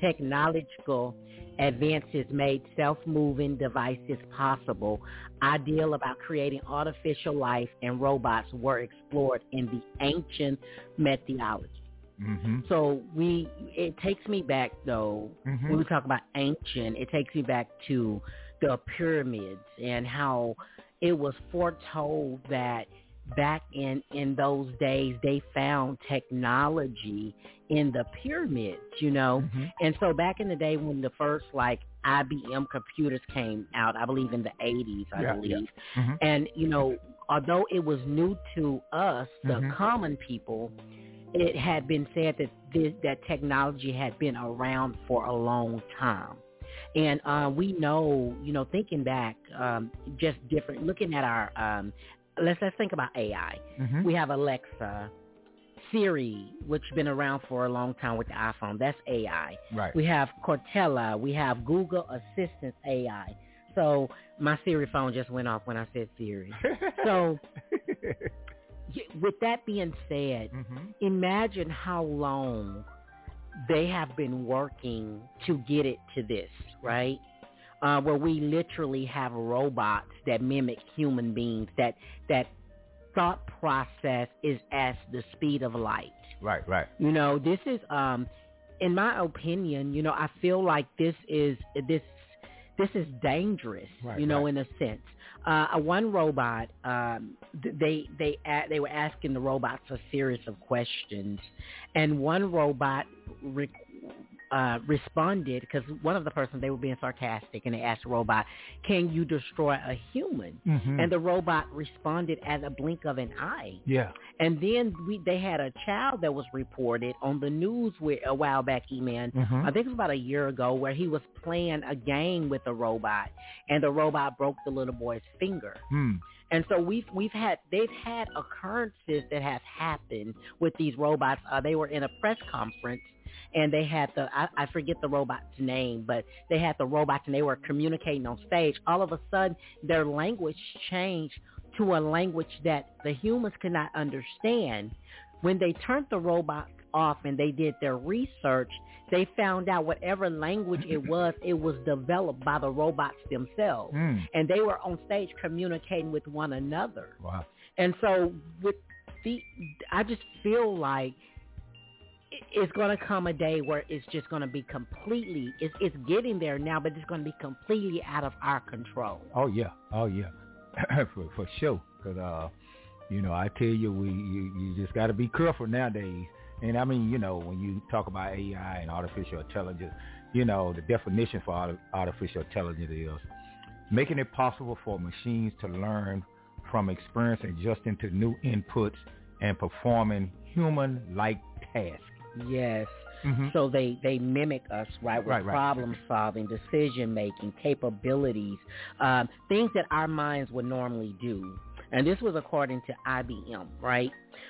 advances made self-moving devices possible. Ideal about creating artificial life and robots were explored in the ancient mythology. So it takes me back, though, when we talk about ancient, it takes me back to the pyramids and how it was foretold that back in those days they found technology in the pyramids, and so back in the day when the first IBM computers came out, I believe in the 80s, and although it was new to us, the common people, it had been said that that technology had been around for a long time. And we know, thinking back, just different, looking at our, let's think about AI. We have Alexa, Siri, which has been around for a long time with the iPhone. That's AI. Right. We have Cortella. We have Google Assistant AI. So my Siri phone just went off when I said Siri. So with that being said, imagine how long they have been working to get it to this, right? Where we literally have robots that mimic human beings, that thought process is at the speed of light. Right. This is, in my opinion, I feel like this is dangerous, in a sense. One robot, they were asking the robots a series of questions, and one robot responded, because one of the persons, they were being sarcastic, and they asked the robot, can you destroy a human? Mm-hmm. And the robot responded at a blink of an eye. Yeah. And then they had a child that was reported on the news a while back, E-Man. Mm-hmm. I think it was about a year ago, where he was playing a game with a robot, and the robot broke the little boy's finger. And so they've had occurrences that have happened with these robots. They were in a press conference, and they had I forget the robot's name, but they had the robots, and they were communicating on stage. All of a sudden, their language changed to a language that the humans could not understand. When they turned the robot off and they did their research, they found out whatever language it was developed by the robots themselves. And they were on stage communicating with one another. Wow. And so I just feel like it's going to come a day where it's just going to be completely, it's getting there now, but it's going to be completely out of our control. Oh, yeah. for sure. Because, I tell you, you just got to be careful nowadays. And I mean, when you talk about AI and artificial intelligence, the definition for artificial intelligence is making it possible for machines to learn from experience, adjusting to new inputs, and performing human-like tasks. Yes. Mm-hmm. So they mimic us, right, with Right. problem solving, decision making, capabilities, things that our minds would normally do. And this was according to IBM, right?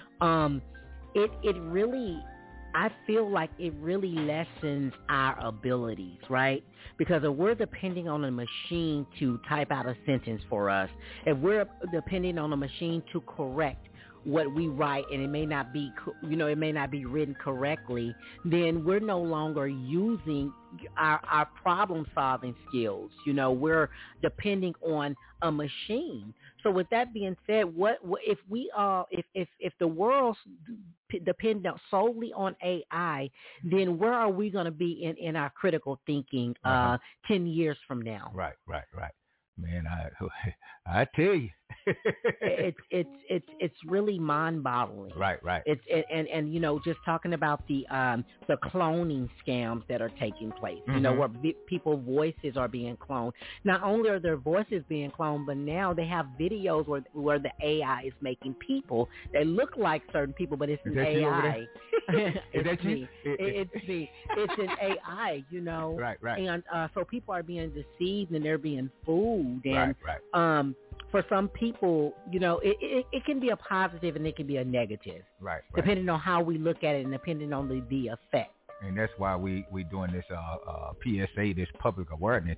It really, I feel like it really lessens our abilities, right? Because if we're depending on a machine to type out a sentence for us, if we're depending on a machine to correct what we write, and it may not be, it may not be written correctly, then we're no longer using our problem solving skills. We're depending on a machine. So with that being said, what if we if the world's dependent solely on AI, then where are we going to be in our critical thinking 10 years from now? Right. Man, I tell you, it's really mind-boggling. Right. And just talking about the cloning scams that are taking place. Mm-hmm. Where people's voices are being cloned. Not only are their voices being cloned, but now they have videos where the AI is making people that look like certain people, but it's an AI. It's me. It's me. It's an AI. Right. And so people are being deceived and they're being fooled. And right. For some people, it can be a positive and it can be a negative. Right. Depending on how we look at it and depending on the effect. And that's why we doing this PSA, this public awareness,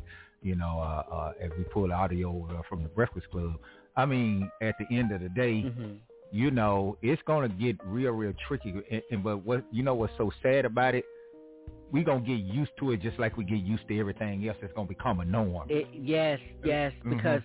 as we pull audio from the Breakfast Club. I mean, at the end of the day, it's going to get real tricky. But what's so sad about it? We're going to get used to it just like we get used to everything else. It's going to become a norm. Yes, because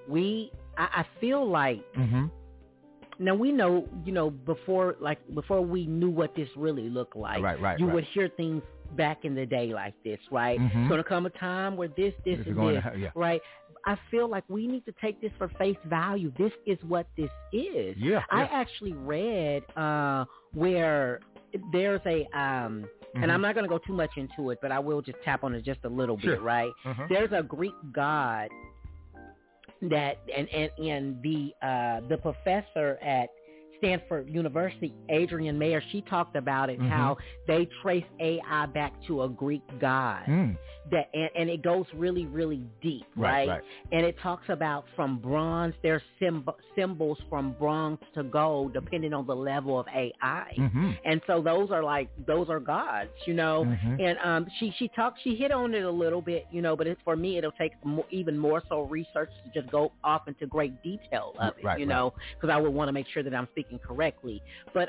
I feel like, now we know, before we knew what this really looked like, you would hear things back in the day like this, right? Mm-hmm. It's going to come a time where this and this, right? I feel like we need to take this for face value. This is what this is. Yeah. I actually read where there's a and I'm not going to go too much into it, but I will just tap on it just a little bit, right? There's a Greek god that, and the professor at Stanford University, Adrienne Mayer, she talked about it, how they trace AI back to a Greek god. That and it goes really, really deep, right? And it talks about from bronze, there's symbols from bronze to gold, depending on the level of AI. And so those are gods, And she hit on it a little bit, but for me, it'll take even more so research to just go off into great detail of it, because I would want to make sure that I'm speaking correctly. But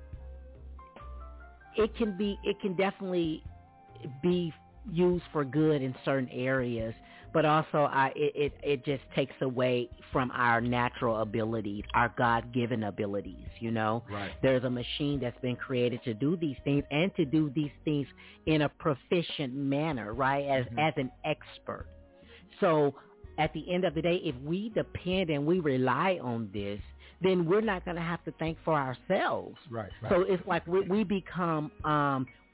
it can definitely be used for good in certain areas, but also it just takes away from our natural abilities, our God-given abilities. There's a machine that's been created to do these things and to do these things in a proficient manner, right? As an expert. So at the end of the day, if we depend and we rely on this, then we're not going to have to think for ourselves. Right. So it's like we become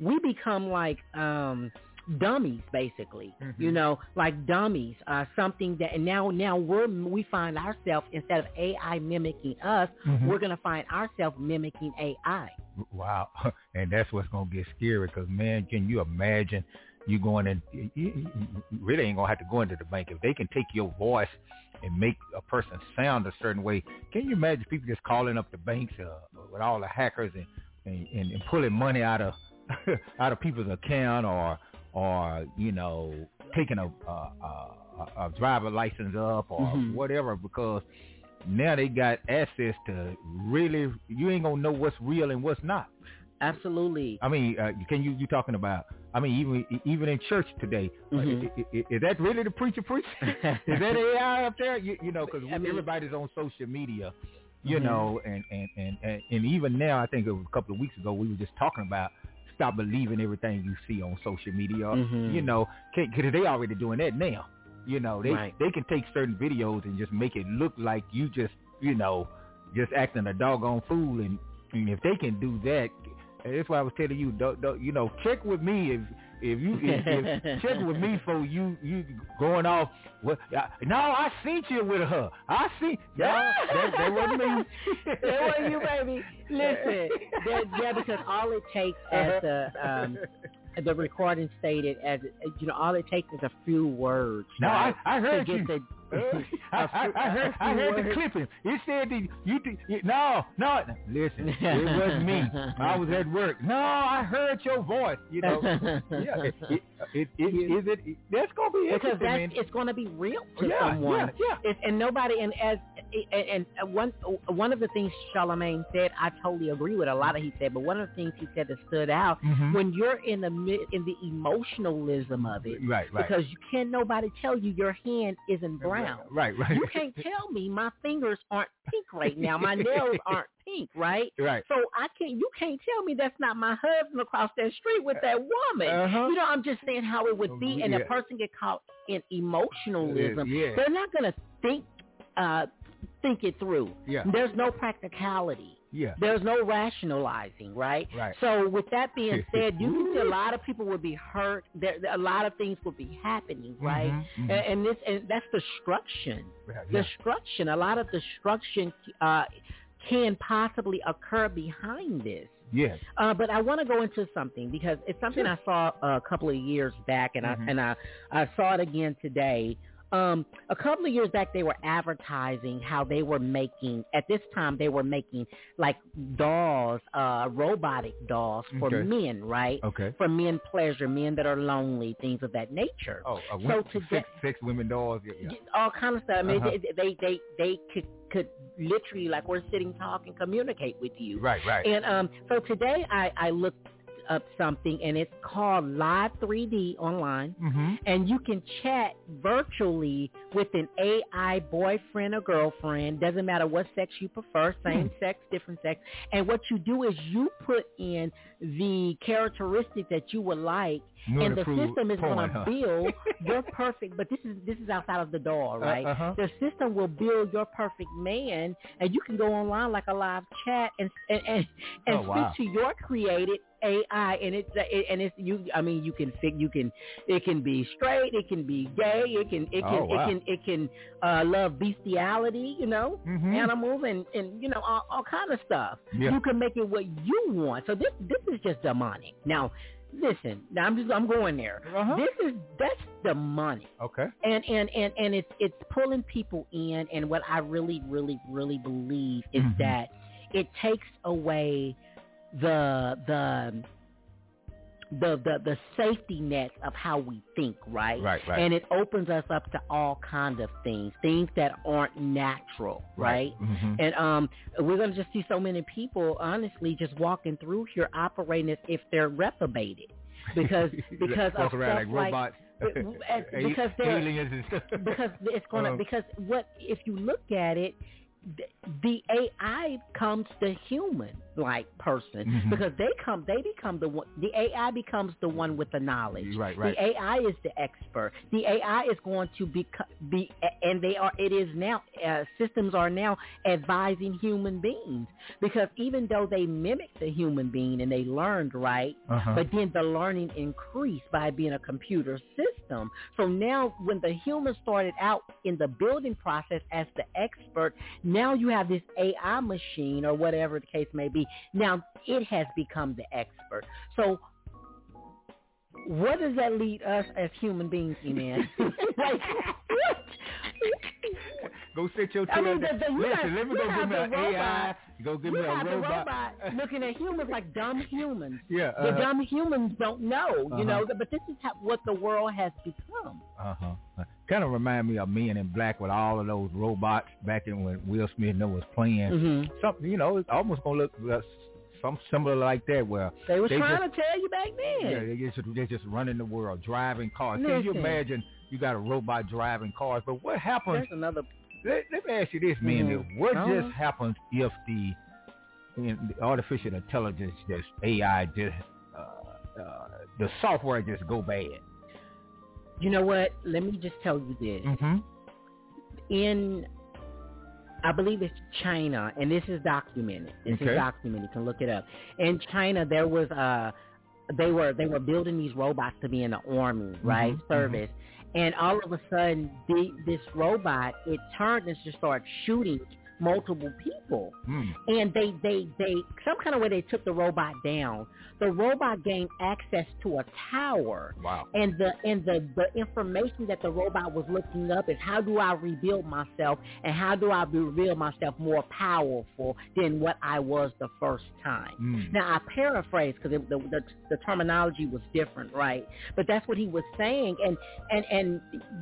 we become like dummies, basically. You know, like dummies. Something that, and now we find ourselves, instead of AI mimicking us, we're gonna find ourselves mimicking AI. Wow, and that's what's gonna get scary. Because man, can you imagine? You going in, you really ain't gonna have to go into the bank. If they can take your voice and make a person sound a certain way, can you imagine people just calling up the banks with all the hackers and pulling money out of out of people's account, or you know, taking a driver license up or whatever, because now they got access to really, you ain't gonna know what's real and what's not. Absolutely. I mean, you talking about? I mean, even in church today, is that really the preacher preaching? Is that AI up there? You know, because everybody's on social media, you know, and even now, I think it was a couple of weeks ago, we were just talking about stop believing everything you see on social media. You know, because they already doing that now. You know, they can take certain videos and just make it look like you just, you know, just acting a doggone fool, and if they can do that. That's why I was telling you, you know, check with me if you check with me for you going off. Well, no, I seen you with her. I see. No, that wasn't me. That wasn't you, baby. Listen, because all it takes, as the recording stated, as you know, all it takes is a few words. No, right, I heard you. I heard the clipping. It said that no. Listen, it wasn't me. I was at work. No, I heard your voice. You know, yeah. That's gonna be because it's gonna be real to someone. Yeah. And nobody. And one of the things Charlamagne said, I totally agree with a lot of he said. But one of the things he said that stood out, when you're in the emotionalism of it, right. Because you can't nobody tell you your hand isn't brown. Right. You can't tell me my fingers aren't pink right now. My nails aren't pink, right? Right. So you can't tell me that's not my husband across that street with that woman. You know, I'm just saying how it would be, and a person get caught in emotionalism. They're not gonna think it through. There's no practicality. There's no rationalizing, right? So with that being said, you can see a lot of people would be hurt. A lot of things would be happening, right? And that's destruction. Destruction. A lot of destruction can possibly occur behind this. Yes. But I want to go into something because it's something I saw a couple of years back, and I saw it again today. A couple of years back, they were advertising how they were making, at this time, they were making like dolls, robotic dolls for men, right? Okay. For men pleasure, men that are lonely, things of that nature. So sex women dolls. All kind of stuff. I mean, they could literally, like we're sitting, talking, communicate with you. Right. And so today I looked up something, and it's called Live 3D online, and you can chat virtually with an AI boyfriend or girlfriend. Doesn't matter what sex you prefer, same sex, different sex. And what you do is you put in the characteristics that you would like, and the system is going to build your perfect, but this is outside of the door, right? The system will build your perfect man, and you can go online like a live chat and speak to your created AI, and it's you. I mean, it can be straight, it can be gay, it can love bestiality, you know, animals and you know all kind of stuff. You can make it what you want. So this is just demonic. Now, listen. Now I'm going there. That's demonic. Okay. And it's pulling people in, and what I really believe is that it takes away the safety nets of how we think, right? And it opens us up to all kinds of things that aren't natural, right? And we're going to just see so many people, honestly, just walking through here operating as if they're reprobated because of stuff like robots. Because it's going to, because what if you look at it, the AI becomes the human-like person because they become the one. The AI becomes the one with the knowledge. Right. The AI is the expert. The AI is going to be, and they are. It is now. Systems are now advising human beings because even though they mimic the human being and they learned right, but then the learning increased by being a computer system. So now, when the human started out in the building process as the expert, now you have this AI machine or whatever the case may be. Now it has become the expert. So what does that lead us as human beings, man? Like, what? Go sit your tail down. Listen, let me go give me an AI. Go give me a robot. Looking at humans like dumb humans. Yeah. The dumb humans don't know, you know. But this is what the world has become. Kind of remind me of Men in Black with all of those robots back in when Will Smith was playing. Something, you know, it's almost gonna look something similar like that where they were trying to tell you back then. Yeah, they're just running the world, driving cars. Can you imagine you got a robot driving cars? But what happens? That's another. Let me ask you this, man. What just happens if the artificial intelligence, just AI, just the software just go bad? You know what? Let me just tell you this. In, I believe it's China, and this is documented. This is documented. You can look it up. In China, there was they were building these robots to be in the army, right? Service. And all of a sudden, this robot, it turned and just started shooting multiple people. And they some kind of way they took the robot down. The robot gained access to a tower. Wow. And the information that the robot was looking up is how do I rebuild myself and how do I reveal myself more powerful than what I was the first time. Now I paraphrase because the terminology was different, right? But that's what he was saying, and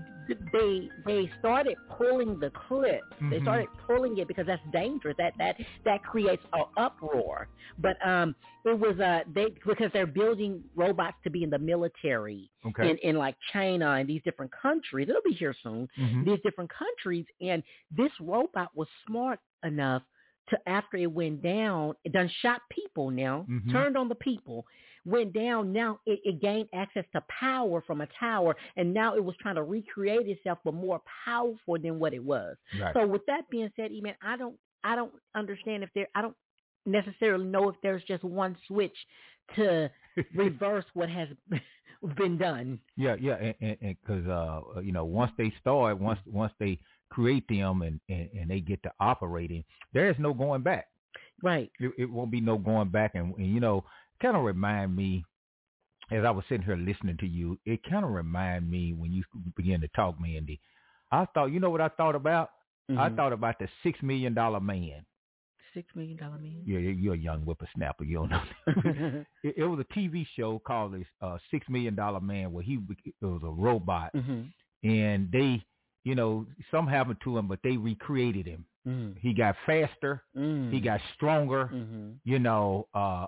they started pulling the clip. They started pulling it because that's dangerous. That creates an uproar. But it was because they're building robots to be in the military in like China and these different countries. It'll be here soon. These different countries, and this robot was smart enough to, after it went down, it done shot people now, turned on the people, went down. Now it gained access to power from a tower, and now it was trying to recreate itself, but more powerful than what it was. Right. So with that being said, man, I don't understand I don't necessarily know if there's just one switch to reverse what has been done. Yeah, and because you know, once they start, once they create them and they get to operating, there is no going back. Right. It won't be no going back, and you know, kind of remind me as I was sitting here listening to you. It kind of remind me when you began to talk, Mandy. I thought, you know what I thought about? I thought about the $6 Million Man. $6 Million Man? Yeah, you're a young whippersnapper. You don't know. It was a TV show called $6 Million Man where it was a robot. And they, you know, something happened to him, but they recreated him. He got faster. He got stronger. You know,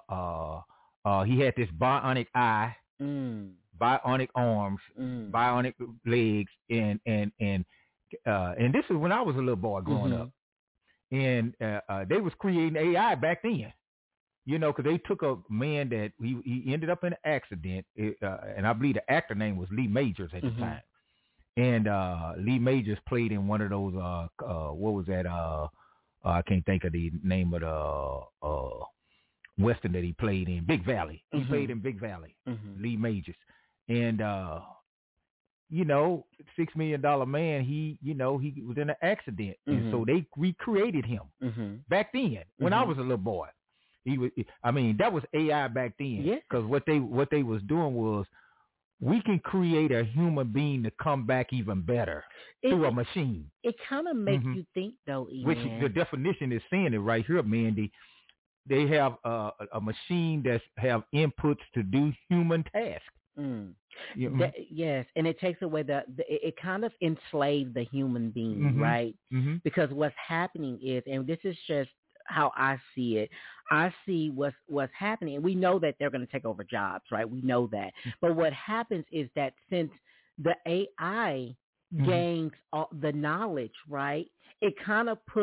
he had this bionic eye, bionic arms, bionic legs, and this is when I was a little boy growing up. And they was creating AI back then, you know, because they took a man that he ended up in an accident, and I believe the actor name was Lee Majors at the time. And Lee Majors played in one of those, what was that? I can't think of the name of the Western that he played in, Big Valley. He played in Big Valley, Lee Majors. And, you know, $6 Million Man, he was in an accident. And so they recreated him back then when I was a little boy. That was AI back then. Because what they was doing was, we can create a human being to come back even better through a machine. It kind of makes you think, though, Ian. Which the definition is saying it right here, Mandy. They have a machine that have inputs to do human tasks. Yes, and it takes away it kind of enslaved the human being, right? Because what's happening is, and this is just how I see it. I see what's happening. And we know that they're going to take over jobs, right? We know that. But what happens is that since the AI gains all the knowledge, right, it kind of put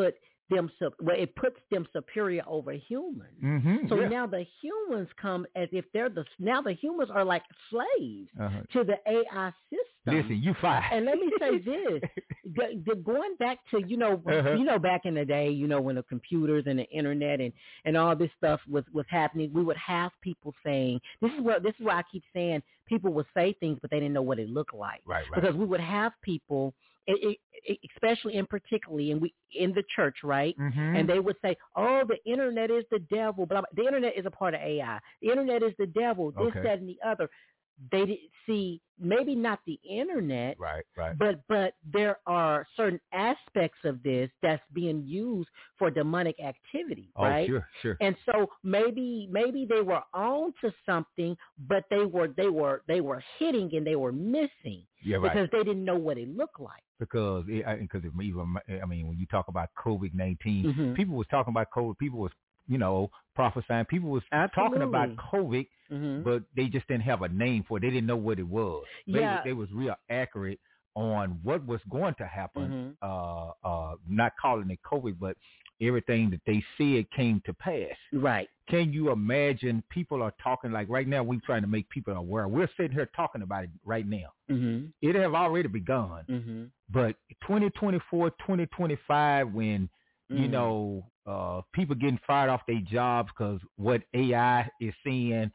it puts them superior over humans. So now the humans come as if now the humans are like slaves to the AI system. Listen, you fine. And let me say this, going back to, back in the day, when the computers and the internet and all this stuff was happening, we would have people saying, this is why I keep saying people would say things, but they didn't know what it looked like. Right. Because we would have people, especially and particularly in the church, right? And they would say, oh, the internet is the devil. Blah, blah. The internet is a part of AI. The internet is the devil, this, that, and the other. They didn't see, maybe not the internet, right. But there are certain aspects of this that's being used for demonic activity, right? Oh, sure. And so maybe they were on to something, but they were hitting and they were missing because they didn't know what it looked like. Because when you talk about COVID-19, people was talking about COVID, people was prophesying. People was talking about COVID, but they just didn't have a name for it. They didn't know what it was. They was real accurate on what was going to happen. Not calling it COVID, but everything that they said came to pass. Right. Can you imagine people are talking like right now, we're trying to make people aware. We're sitting here talking about it right now. It have already begun. But 2024, 2025, when people getting fired off their jobs because what AI is seeing,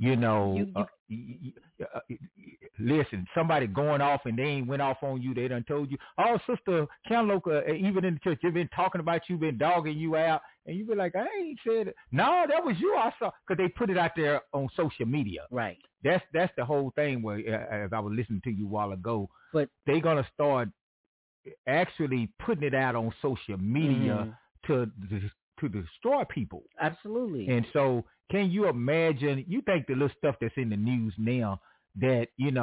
listen, somebody going off and they ain't went off on you. They done told you, oh, Sister Cantaloupe, even in the church, they've been talking about you, been dogging you out. And you be like, I ain't said it. No, that was you I saw. Because they put it out there on social media. Right. That's the whole thing where, as I was listening to you a while ago, but they're going to start actually putting it out on social media to destroy people. Absolutely. And so can you imagine, you think the little stuff that's in the news now that, it's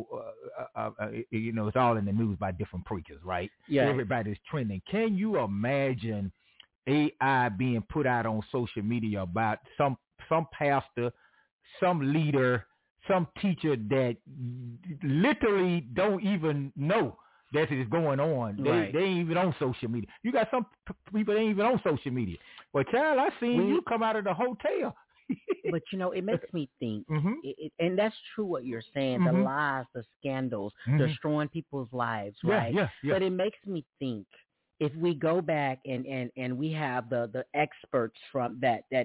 all in the news by different preachers, right? Yeah. Everybody's trending. Can you imagine AI being put out on social media about some pastor, some leader, some teacher that literally don't even know that is going on. They ain't even on social media. You got some people that ain't even on social media. Well, child, I seen you come out of the hotel. But, it makes me think, and that's true what you're saying, the lies, the scandals, destroying people's lives, right? Yeah. But it makes me think, if we go back and we have the experts from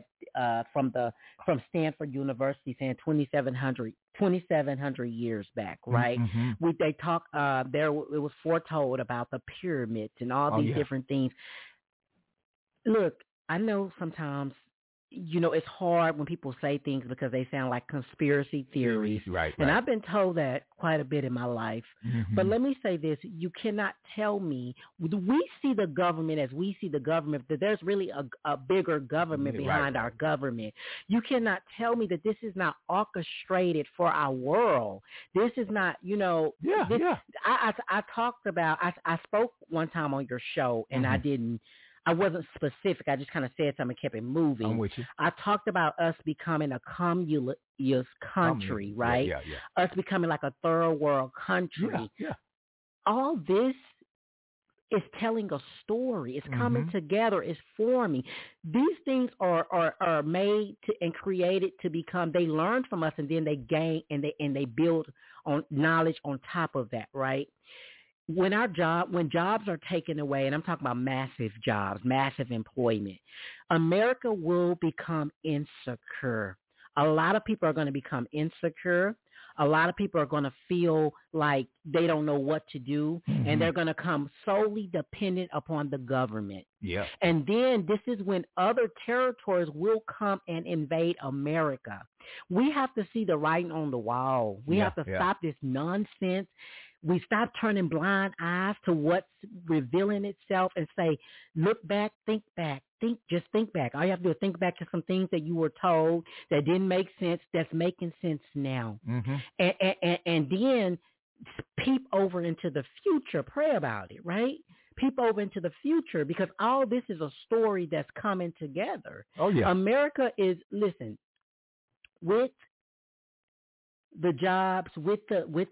from Stanford University saying 2,700 years back, right? They talk it was foretold about the pyramids and all these different things. Look, I know sometimes it's hard when people say things because they sound like conspiracy theories. Right. And I've been told that quite a bit in my life. But let me say this. You cannot tell me, we see the government as we see the government, that there's really a bigger government behind our government. You cannot tell me that this is not orchestrated for our world. This is not, I talked about, I spoke one time on your show and I wasn't specific. I just kind of said something and kept it moving. I'm with you. I talked about us becoming a communist country, right? Yeah. Us becoming like a third world country. Yeah. All this is telling a story. It's coming together. It's forming. These things are made and created to become. They learn from us, and then they gain and they build on knowledge on top of that, right? When jobs are taken away, and I'm talking about massive jobs, massive employment, America will become insecure. A lot of people are going to become insecure. A lot of people are going to feel like they don't know what to do, and they're going to come solely dependent upon the government. Yeah. And then this is when other territories will come and invade America. We have to see the writing on the wall. We have to stop this nonsense. We stop turning blind eyes to what's revealing itself and say, look back, think back. Just think back. All you have to do is think back to some things that you were told that didn't make sense, that's making sense now. And then peep over into the future. Pray about it, right? Peep over into the future, because all this is a story that's coming together. Oh, yeah. America is, listen, with the jobs with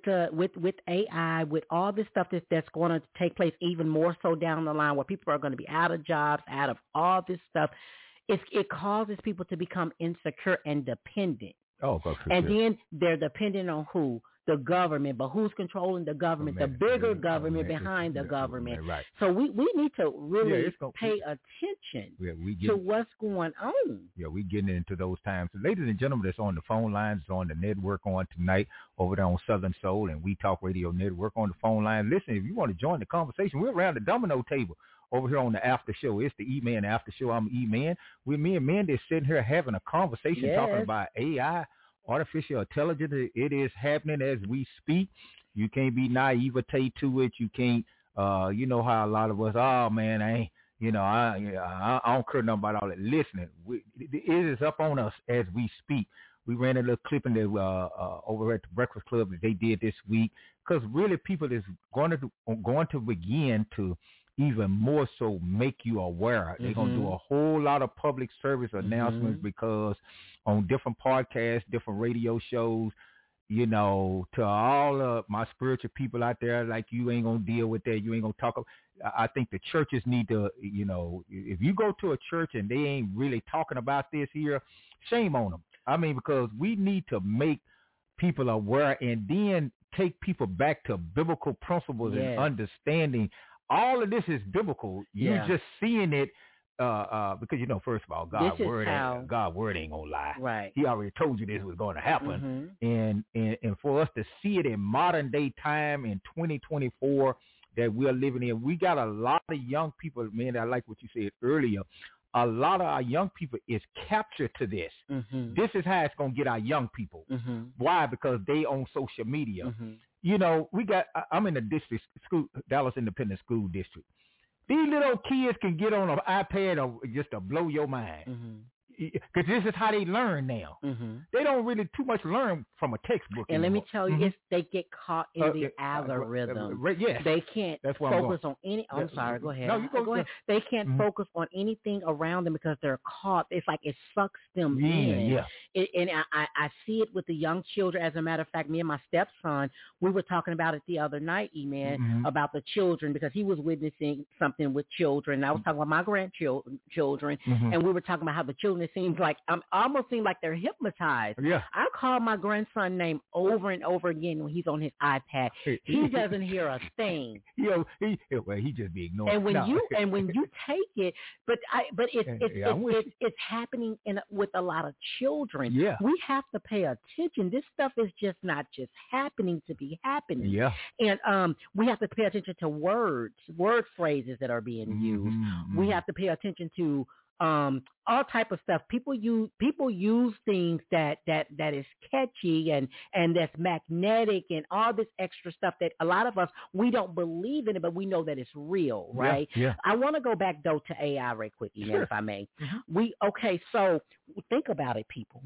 AI, with all this stuff that's going to take place even more so down the line, where people are going to be out of jobs, out of all this stuff, it causes people to become insecure and dependent. Oh, for and sure. then they're dependent on who? The government. But who's controlling the government? The bigger government behind the government. Right. So we need to really pay attention to what's going on. Yeah, we're getting into those times. So ladies and gentlemen, that's on the phone lines, on the network on tonight over there on Southern Soul and We Talk Radio Network on the phone line. Listen, if you want to join the conversation, we're around the domino table over here on the after show. It's the E-Man After Show. I'm E-Man. We're me and Mandy sitting here having a conversation talking about AI, artificial intelligence. It is happening as we speak. You can't be naivete to it. You can't, you know how a lot of us, oh man, I don't care nothing about all that. Listening, it is up on us as we speak. We ran a little clip in the, over at the Breakfast Club that they did this week, because really people is going to begin to even more so make you aware. They're going to do a whole lot of public service announcements, because on different podcasts, different radio shows, you know, to all of my spiritual people out there, like, you ain't going to deal with that. You ain't going to talk. I think the churches need to, you know, if you go to a church and they ain't really talking about this here, shame on them. I mean, because we need to make people aware and then take people back to biblical principles and understanding. All of this is biblical. You're just seeing it because, you know, first of all, God's word ain't gonna lie. Right. He already told you this was going to happen. And for us to see it in modern day time in 2024 that we're living in, we got a lot of young people, man. I like what you said earlier. A lot of our young people is captured to this. This is how it's going to get our young people. Why? Because they own social media. You know, I'm in the district school, Dallas Independent School District. These little kids can get on an iPad or just to blow your mind. Because this is how they learn now. They don't really too much learn from a textbook. And anymore. let me tell you, they get caught in the algorithm. Yes. They can't focus on any. I'm Yes. sorry. Go ahead. No, you go ahead. They can't focus on anything around them because they're caught. It's like it sucks them in. And I see it with the young children. As a matter of fact, me and my stepson, we were talking about it the other night, E-Man, about the children, because he was witnessing something with children. I was talking about my grandchildren, and we were talking about how the children, it seems like almost seem like they're hypnotized. I call my grandson name over and over again when he's on his iPad. He doesn't hear a thing. He just be ignoring. And when you take it, but it's happening with a lot of children. We have to pay attention. This stuff is just not just happening to be happening. And we have to pay attention to word phrases that are being used. We have to pay attention to all type of stuff. People use things that is catchy and that's magnetic and all this extra stuff that a lot of us, we don't believe in it, but we know that it's real, right? I want to go back though to AI right quickly, if I may. So think about it, people.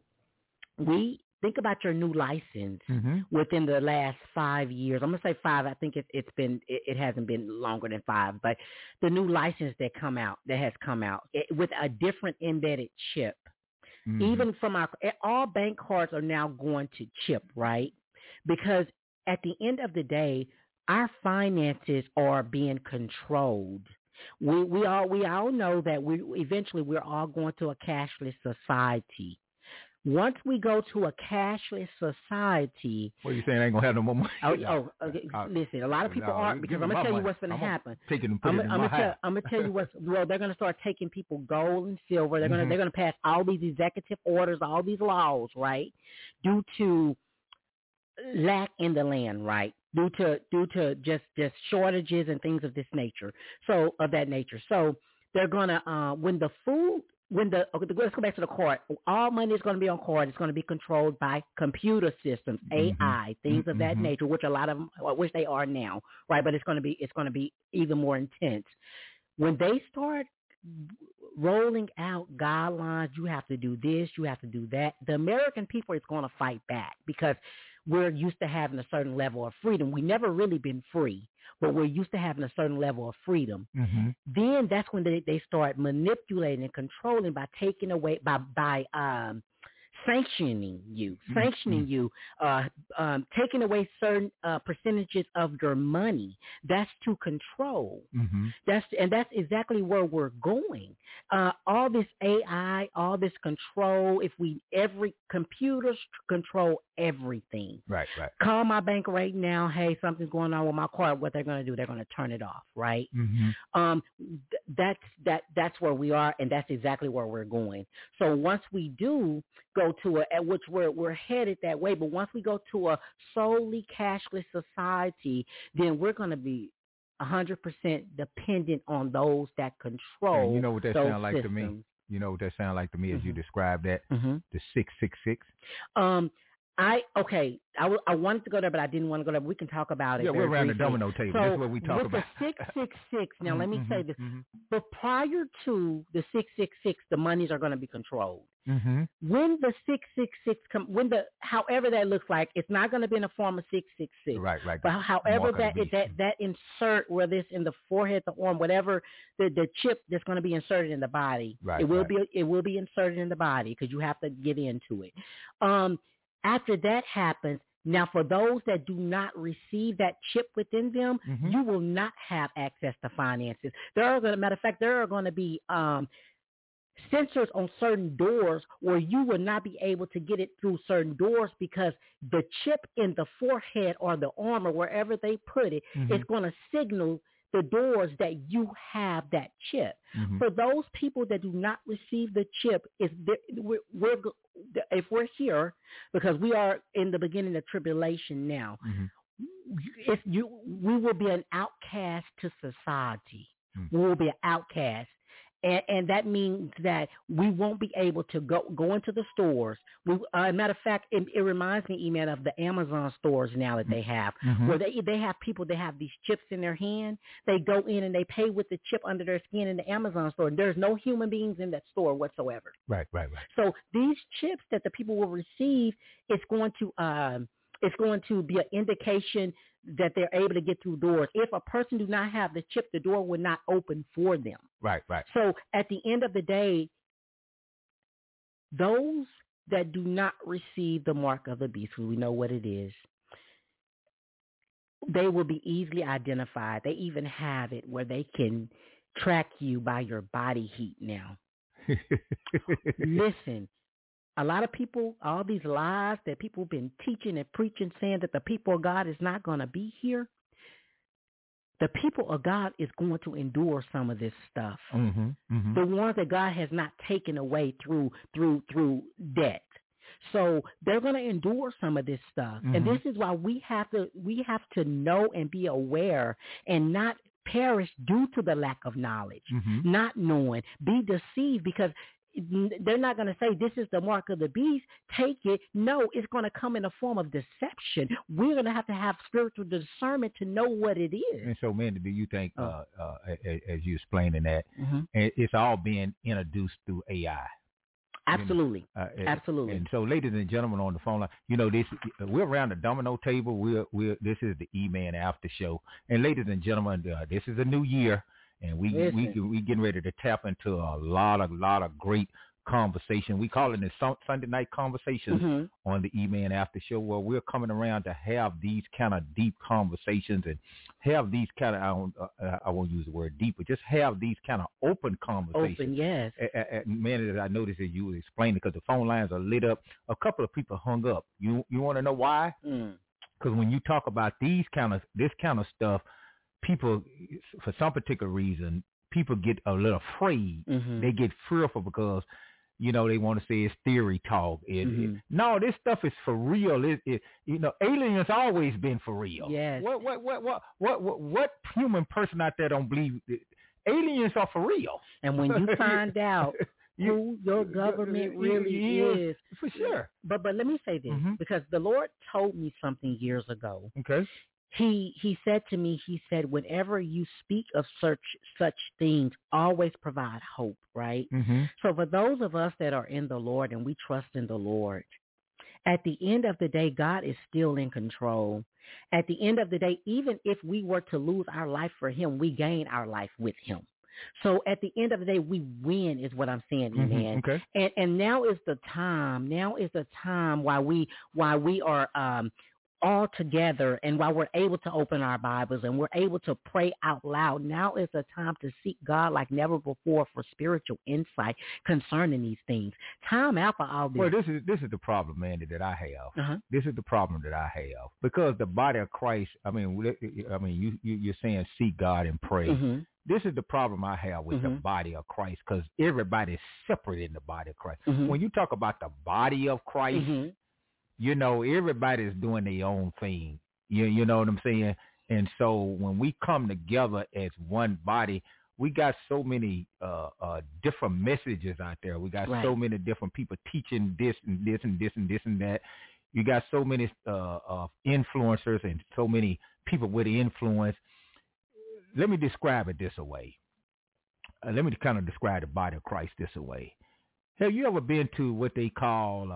Think about your new license within the last 5 years. I'm gonna say 5. I think it hasn't been longer than 5. But the new license that has come out with a different embedded chip. Even from all bank cards are now going to chip, right? Because at the end of the day, our finances are being controlled. We all know that we're all going to a cashless society. Once we go to a cashless society... What are you saying? I ain't going to have no more money? Listen, a lot of people aren't, because I'm going to tell you what's going to happen. I'm going to tell you they're going to start taking people gold and silver. They're going to pass all these executive orders, all these laws, right, due to lack in the land, right, due to just shortages and things of that nature. So they're going to, let's go back to the card. All money is going to be on card. It's going to be controlled by computer systems, AI, things of that nature, which which they are now, right? But it's going to be even more intense when they start rolling out guidelines. You have to do this. You have to do that. The American people is going to fight back because we're used to having a certain level of freedom. We never really been free, but we're used to having a certain level of freedom. Then that's when they start manipulating and controlling by taking away, by sanctioning you, taking away certain percentages of your money. That's to control. That's exactly where we're going. All this AI, all this control. Every computers control everything. Right. Call my bank right now. Hey, something's going on with my card. What they're going to do? They're going to turn it off. Right. That's where we are, and that's exactly where we're going. So once we do go to which we're headed that way, but once we go to a solely cashless society, then we're going to be 100% dependent on those that control. And you know what that sounds like to me? systems. You know what that sounds like to me as you describe that? The 666. I wanted to go there, but I didn't want to go there. But we can talk about it. Yeah, we're around the briefly. domino table. So That's what we talk about. With the 666, now let me say this. But prior to the 666, the monies are going to be controlled. When the 666 however that looks like, it's not going to be in the form of 666. Right. But however that insert, whether it's in the forehead, the arm, whatever the chip that's going to be inserted in the body, it will be inserted in the body because you have to get into it. After that happens, now for those that do not receive that chip within them, you will not have access to finances. Matter of fact, there are going to be sensors on certain doors where you will not be able to get it through certain doors because the chip in the forehead or the arm or wherever they put it is going to signal the doors that you have that chip. For those people that do not receive the chip, if we're here, because we are in the beginning of tribulation now, we will be an outcast to society. We will be an outcast. And that means that we won't be able to go into the stores. Matter of fact, it reminds me, E-Man, of the Amazon stores now that they have, where they have people that have these chips in their hand. They go in and they pay with the chip under their skin in the Amazon store. There's no human beings in that store whatsoever. Right. So these chips that the people will receive, it's going to be an indication that they're able to get through doors. If a person do not have the chip, the door will not open for them. Right. So at the end of the day, those that do not receive the mark of the beast, we know what it is, they will be easily identified. They even have it where they can track you by your body heat now. Listen. A lot of people, all these lies that people have been teaching and preaching, saying that the people of God is not going to be here. The people of God is going to endure some of this stuff. The ones that God has not taken away through debt. So they're going to endure some of this stuff. And this is why we have to know and be aware and not perish due to the lack of knowledge, not knowing, be deceived, because they're not going to say this is the mark of the beast, take it. No, it's going to come in a form of deception. We're going to have spiritual discernment to know what it is. And so, Mandy, do you think, as you explaining that, it's all being introduced through AI? Absolutely. Absolutely. And so, ladies and gentlemen on the phone line, we're around the domino table. This is the E-Man After Show. And ladies and gentlemen, this is a new year. And we getting ready to tap into a lot of great conversation. We call it the Sunday night conversations on the E-Man After Show, where we're coming around to have these kind of deep conversations and have these kind of, I won't use the word deep, but just have these kind of open conversations. Open, yes. Man, I noticed as you were explaining, because the phone lines are lit up, a couple of people hung up. You want to know why? Because when you talk about this kind of stuff, people, for some particular reason, people get a little afraid. They get fearful because, they want to say it's theory talk. No, this stuff is for real. Aliens always been for real. Yes. What human person out there don't believe aliens are for real? And when you find out who your government really is, for sure. But let me say this, because the Lord told me something years ago. Okay. He said to me, whenever you speak of such things, always provide hope, right? So for those of us that are in the Lord and we trust in the Lord, at the end of the day, God is still in control. At the end of the day, even if we were to lose our life for him, we gain our life with him. So at the end of the day, we win is what I'm saying, man. Okay. And now is the time. Now is the time why we are all together, and while we're able to open our Bibles and we're able to pray out loud, now is the time to seek God like never before for spiritual insight concerning these things. Time out for all this. Well, this is the problem, Mandy, that I have. This is the problem that I have because the body of Christ. I mean, you're saying seek God and pray. This is the problem I have with the body of Christ because everybody's separate in the body of Christ. When you talk about the body of Christ. You know, everybody's doing their own thing. You know what I'm saying? And so when we come together as one body, we got so many different messages out there. We got so many different people teaching this and this and this and this and that. You got so many influencers and so many people with influence. Let me describe it this way. Let me kind of describe the body of Christ this way. Have you ever been to what they call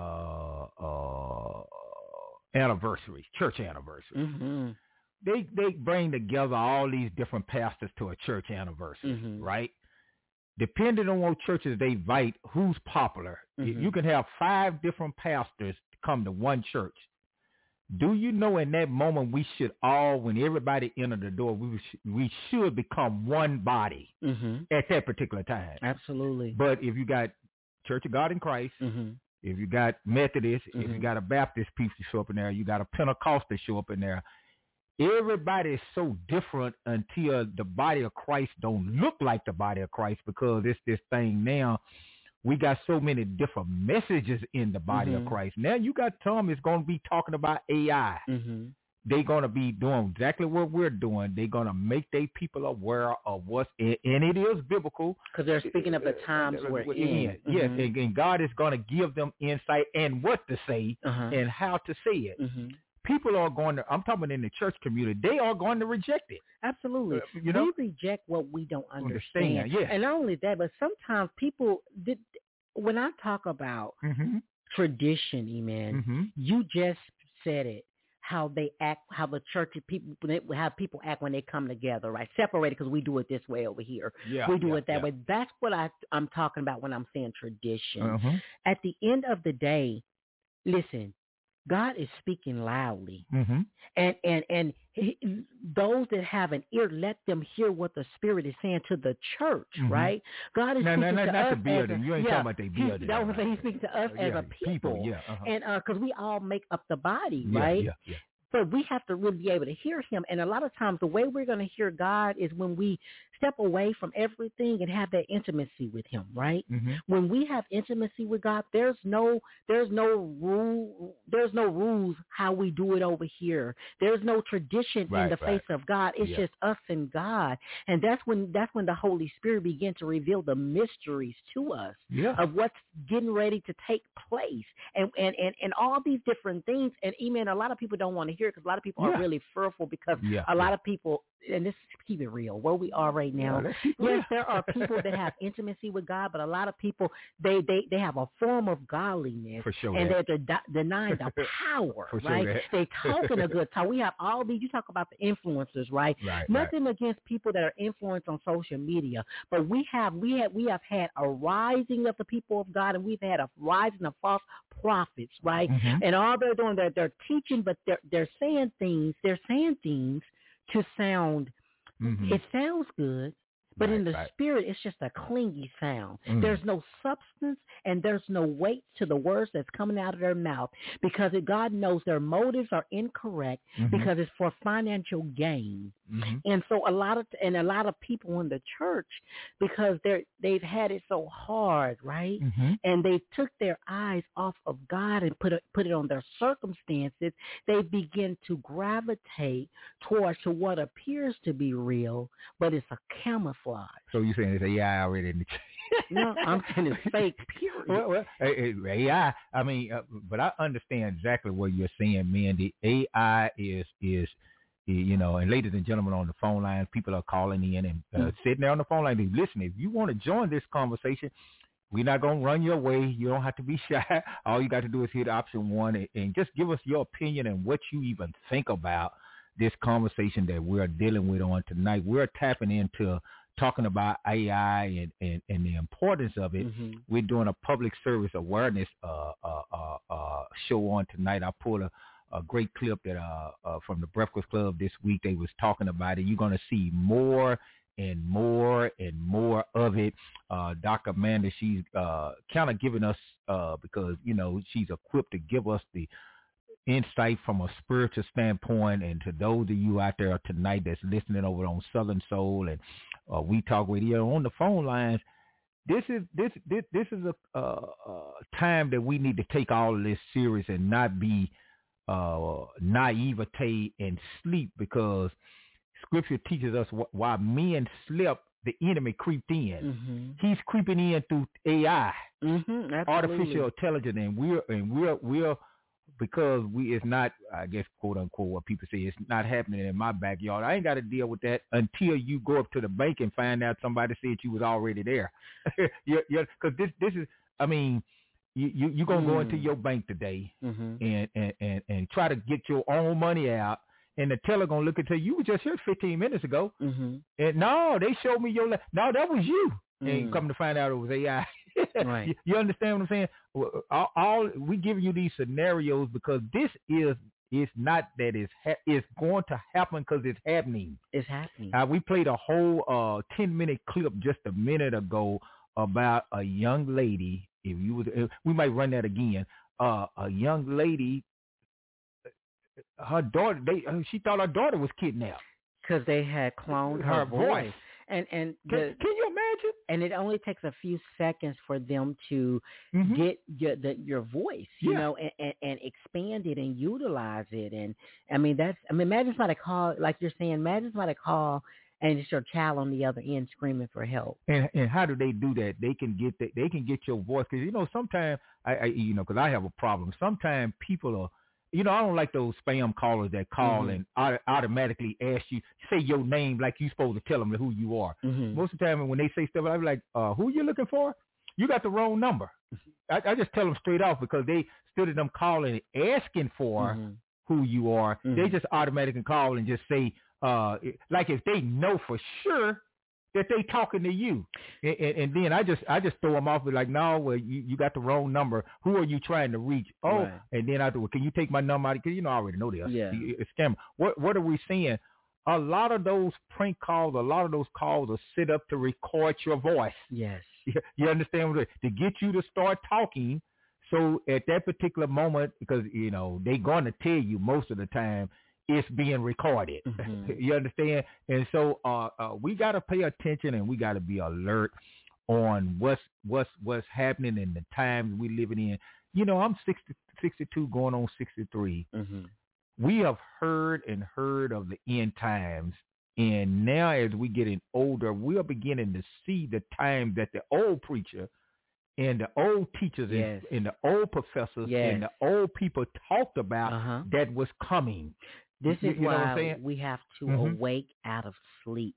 anniversaries, church anniversaries? They bring together all these different pastors to a church anniversary, right? Depending on what churches they invite, who's popular. You can have 5 different pastors come to one church. Do you know in that moment we should all, when everybody entered the door, we should become one body at that particular time. Absolutely. But if you got Church of God in Christ, if you got Methodist, if you got a Baptist people show up in there, you got a Pentecostal show up in there, everybody is so different until the body of Christ don't look like the body of Christ because it's this thing now. We got so many different messages in the body of Christ. Now you got Tom is going to be talking about AI. They're going to be doing exactly what we're doing. They're going to make their people aware of what's in, and it is biblical. Because they're speaking of the times we're in. Yes, and God is going to give them insight and what to say and how to say it. People are going to, I'm talking in the church community, they are going to reject it. Absolutely. You know? We reject what we don't understand. Yes. And not only that, but sometimes people, when I talk about tradition, Eman, you just said it. How they act, how the church people, how people act when they come together, right? Separated because we do it this way over here. We do it that way. That's what I'm talking about when I'm saying tradition. At the end of the day, listen, God is speaking loudly, and those that have an ear, let them hear what the Spirit is saying to the church, right? God is speaking to us. Not the building. You ain't talking about the building. That was He's speaking to us as a people. And because we all make up the body, right? But we have to really be able to hear him. And a lot of times the way we're going to hear God is when we step away from everything and have that intimacy with him, right? When we have intimacy with God, there's no rules how we do it over here. There's no tradition in the face of God. It's just us and God. And that's when the Holy Spirit begins to reveal the mysteries to us of what's getting ready to take place and all these different things. And even a lot of people don't want to hear it because a lot of people are really fearful because a lot of people, and this keep it real, where we are right now. Yes, there are people that have intimacy with God, but a lot of people, they have a form of godliness. For sure. And they're denying the power, right? They talking a good talk. We have all these, you talk about the influencers, right? Nothing against people that are influenced on social media, but we have had a rising of the people of God, and we've had a rising of false prophets, right? And all they're doing, they're teaching, but they're saying things to sound, it sounds good, but in the spirit, it's just a clingy sound. There's no substance and there's no weight to the words that's coming out of their mouth because God knows their motives are incorrect because it's for financial gain. And so a lot of people in the church, because they've had it so hard, right? And they took their eyes off of God and put it on their circumstances. They begin to gravitate towards to what appears to be real, but it's a camouflage. So you're saying it's AI already in the chat? No, I'm saying it's fake, period. Well, AI, I mean, but I understand exactly what you're saying, man. The AI is you know, and ladies and gentlemen on the phone line, people are calling in and sitting there on the phone line. They listen, if you want to join this conversation, we're not going to run your way. You don't have to be shy. All you got to do is hit option 1 and just give us your opinion and what you even think about this conversation that we're dealing with on tonight. We're tapping into talking about AI and the importance of it. Mm-hmm. We're doing a public service awareness show on tonight. I pulled a great clip that from the Breakfast Club this week. They was talking about it. You're going to see more and more and more of it. Dr. Amanda, she's kind of giving us, because, you know, she's equipped to give us the insight from a spiritual standpoint. And to those of you out there tonight that's listening over on Southern Soul and We Talk Radio on the phone lines, this is a time that we need to take all of this serious and not be naivete and sleep, because Scripture teaches us while men slept, the enemy creeped in. Mm-hmm. He's creeping in through AI, Absolutely. artificial intelligence, and we're because it's not, I guess, quote unquote, what people say, it's not happening in my backyard. I ain't got to deal with that until you go up to the bank and find out somebody said you was already there. Because this is, I mean, you're gonna go into your bank today and try to get your own money out. And the teller gonna look at you were just here 15 minutes ago, and no, they showed me your. No, that was you. And come to find out it was AI. Right. You understand what I'm saying? All we giving you these scenarios because this is not that it's going to happen, because it's happening. It's happening. We played a whole 10-minute clip just a minute ago about a young lady. If you would, we might run that again. A young lady. Her daughter, she thought her daughter was kidnapped because they had cloned her voice. And can you imagine? And it only takes a few seconds for them to get your voice, you know, and expand it and utilize it. And imagine somebody call, like you're saying, imagine somebody call and it's your child on the other end screaming for help. And how do they do that? They can get your voice, because, you know, sometimes because I have a problem. Sometimes people are. You know, I don't like those spam callers that call and automatically ask you, say your name like you're supposed to tell them who you are. Most of the time when they say stuff, I be like, who you looking for? You got the wrong number. I just tell them straight off, because they, instead of them calling and asking for who you are, they just automatically call and just say, like if they know for sure that they talking to you, and then I just throw them off with like, no, well, you got the wrong number. Who are you trying to reach? Oh, right. And then I do, well, can you take my number out? Because, you know, I already know this. Yeah. It's scam. What are we seeing? A lot of those prank calls, a lot of those calls are set up to record your voice. Yes. You understand what to get you to start talking. So at that particular moment, because, you know, they're going to tell you most of the time, it's being recorded. You understand? And so we got to pay attention, and we got to be alert on what's happening in the times we living in. You know, I'm 62 going on 63. We have heard of the end times. And now as we getting older, we are beginning to see the time that the old preacher and the old teachers and the old professors and the old people talked about that was coming. This is why we have to awake out of sleep.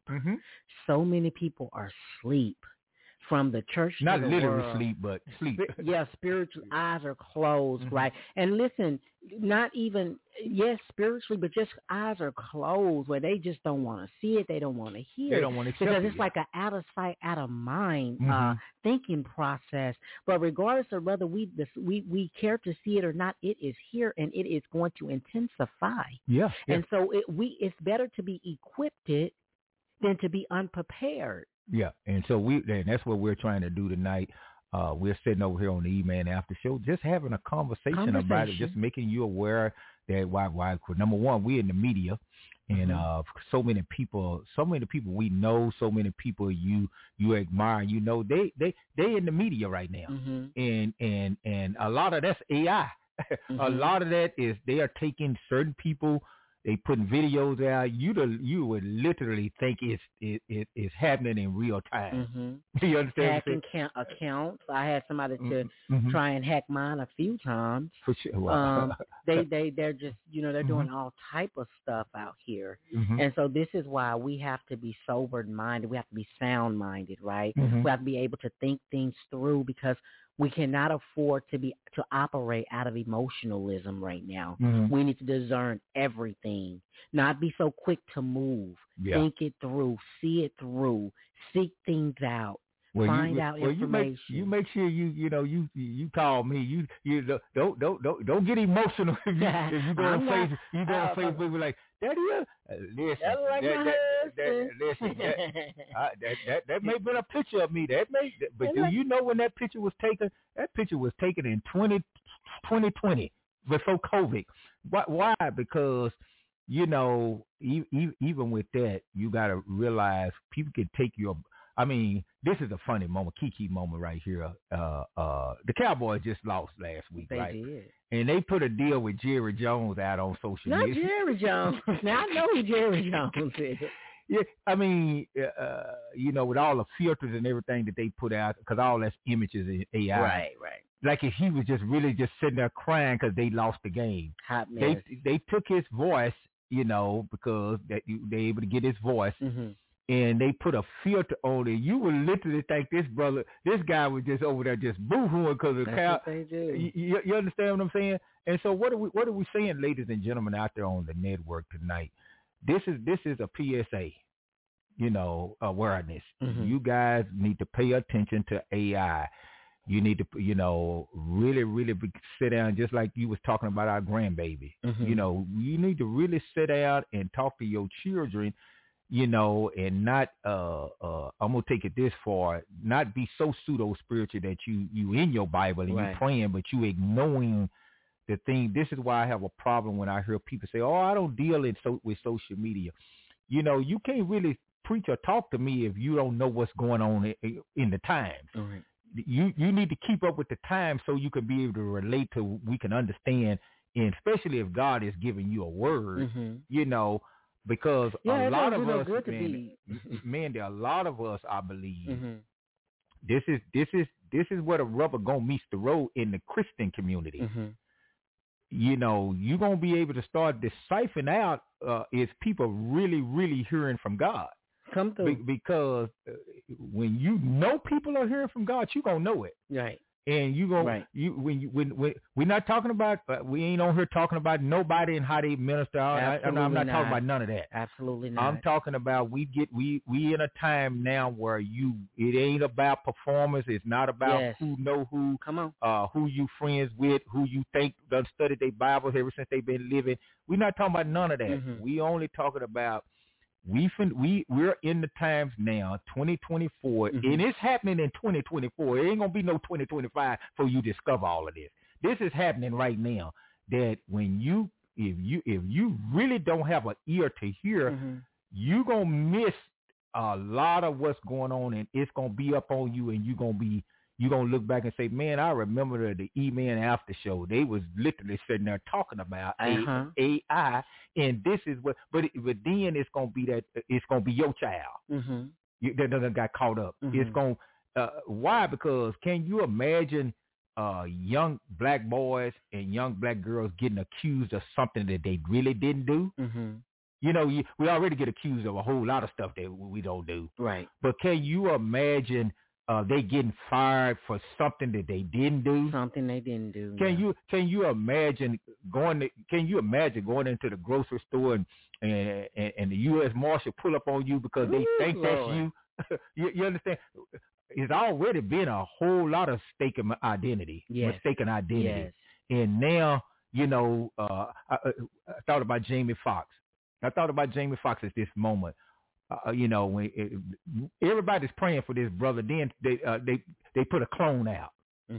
So many people are asleep from the church. Not to the literally world. sleep, but sleep. Spiritual eyes are closed, right? And listen, not even, spiritually, but just eyes are closed where they just don't want to see it. They don't want to hear it. They don't want to accept because it. it's like an out of sight, out of mind thinking process. But regardless of whether we care to see it or not, it is here and it is going to intensify. Yeah. And so it's better to be equipped than to be unprepared. Yeah, and so and that's what we're trying to do tonight. We're sitting over here on the E-Man After Show, just having a conversation about it, just making you aware that why number one, we're in the media, and so many people we know, so many people you admire, you know, they in the media right now, and a lot of that's AI. A lot of that is they are taking certain people. They putting videos out. You would literally think it's happening in real time. You understand? Hacking accounts. I had somebody to try and hack mine a few times. For sure. Wow. They're just, you know, they're doing all type of stuff out here. And so this is why we have to be sober-minded. We have to be sound-minded, right? We have to be able to think things through, because we cannot afford to operate out of emotionalism right now. We need to discern everything, not be so quick to move. Think it through, see it through, seek things out. Find out information. You make sure you call me. You don't get emotional if you go on Facebook. You go on Facebook and like, Daddy, listen, that may have been a picture of me. But do you know when that picture was taken? That picture was taken in 2020 before COVID. Why? Because even with that, you got to realize people can take your. I mean, this is a funny moment, Kiki moment right here. The Cowboys just lost last week, right? They did. And they put a deal with Jerry Jones out on social media. Not Jerry Jones. Now, I know who Jerry Jones is. Yeah, I mean, with all the filters and everything that they put out, because all that's images in AI. Right. Like if he was just really just sitting there crying because they lost the game. Hot mess. They took his voice, because they able to get his voice. Mm-hmm. And they put a filter on it. You would literally think this guy was just over there just boo-hooing because of the cow. What they do. You understand what I'm saying? And so what are we saying, ladies and gentlemen, out there on the network tonight? This is a PSA, awareness. Mm-hmm. You guys need to pay attention to AI. You need to, really, really sit down, just like you was talking about our grandbaby. Mm-hmm. You need to really sit down and talk to your children, and not, I'm going to take it this far, not be so pseudo-spiritual that you in your Bible and right. you praying, but you ignoring the thing. This is why I have a problem when I hear people say, I don't deal with social media. You can't really preach or talk to me if you don't know what's going on in the times. Right. You need to keep up with the times so you can be able to relate to, we can understand, and especially if God is giving you a word, mm-hmm. Because a lot of us, man, there are a lot of us, I believe, mm-hmm. this is where the rubber gonna meet the road in the Christian community. Mm-hmm. You're gonna be able to start deciphering out is people really, really hearing from God. Come through. Because when people are hearing from God, you're gonna know it. Right. And you go, right. when we're not talking about, we ain't on here talking about nobody and how they minister. I'm not talking about none of that. Absolutely not. I'm talking about we in a time now where it ain't about performance. It's not about who know who. Come on. Who you friends with, who you think done studied their Bibles ever since they've been living. We're not talking about none of that. Mm-hmm. We only talking about. We're in the times now, 2024, mm-hmm. and it's happening in 2024. It ain't gonna be no 2025 before you discover all of this. This is happening right now. That when if you really don't have an ear to hear, mm-hmm. you gonna miss a lot of what's going on, and it's gonna be up on you, and you're gonna look back and say, man, I remember the E-Man after show. They was literally sitting there talking about AI, and this is what. But then it's gonna be your child. Mm-hmm. That got caught up. Mm-hmm. It's gonna. Why? Because can you imagine young black boys and young black girls getting accused of something that they really didn't do? Mm-hmm. We already get accused of a whole lot of stuff that we don't do. Right. But can you imagine? They getting fired for something that they didn't do. Something they didn't do. Can you imagine going into the grocery store and the U.S. Marshal pull up on you because they think Lord. that's you? You understand? It's already been a whole lot of mistaken identity. Yes. And now I thought about Jamie Foxx. at this moment. When everybody's praying for this brother, then they put a clone out,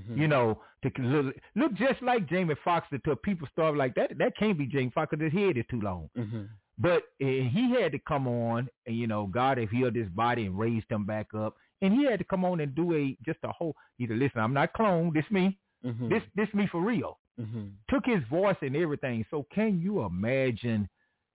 to look just like Jamie Foxx. Until people start like that can't be Jamie Foxx because his head is too long. But he had to come on, and God had healed his body and raised him back up, and he had to come on and do just a whole. Listen, I'm not clone. This me. This me for real. Took his voice and everything. So can you imagine?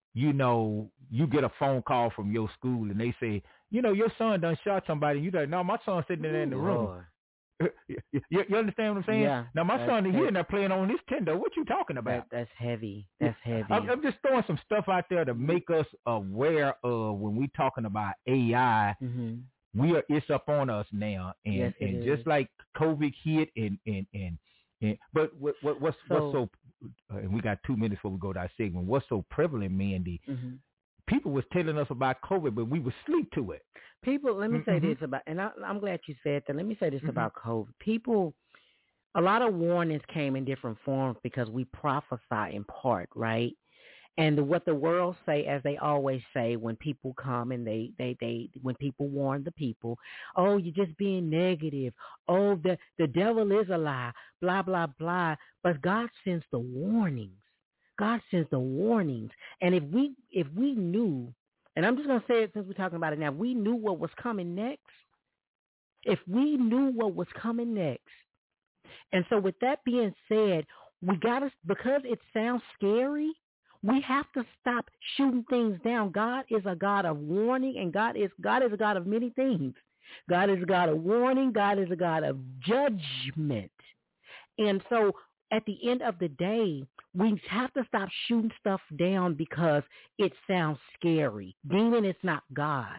You get a phone call from your school and they say, your son done shot somebody. You like, no, my son's sitting there in the room. You understand what I'm saying? Yeah. Now my son, he in there playing on this Nintendo. What you talking about? That's heavy. That's heavy. I'm just throwing some stuff out there to make us aware of when we talking about AI. It's up on us now, and just like COVID hit, but what's so and we got 2 minutes before we go to our segment. What's so prevalent, Mandy? people was telling us about COVID, but we would sleep to it. People, let me say this about, and I'm glad you said that. Let me say this about COVID. People, a lot of warnings came in different forms because we prophesy in part, right? And what the world say, as they always say, when people come and they when people warn the people, oh, you're just being negative. Oh, the devil is a lie, blah, blah, blah. But God sends the warnings. God sends the warnings. And if we knew, and I'm just going to say it since we're talking about it now, if we knew what was coming next, and so with that being said, we got to, because it sounds scary, we have to stop shooting things down. God is a God of warning, and God is a God of many things. God is a God of warning. God is a God of judgment. And so at the end of the day, we have to stop shooting stuff down because it sounds scary. Demon is not God.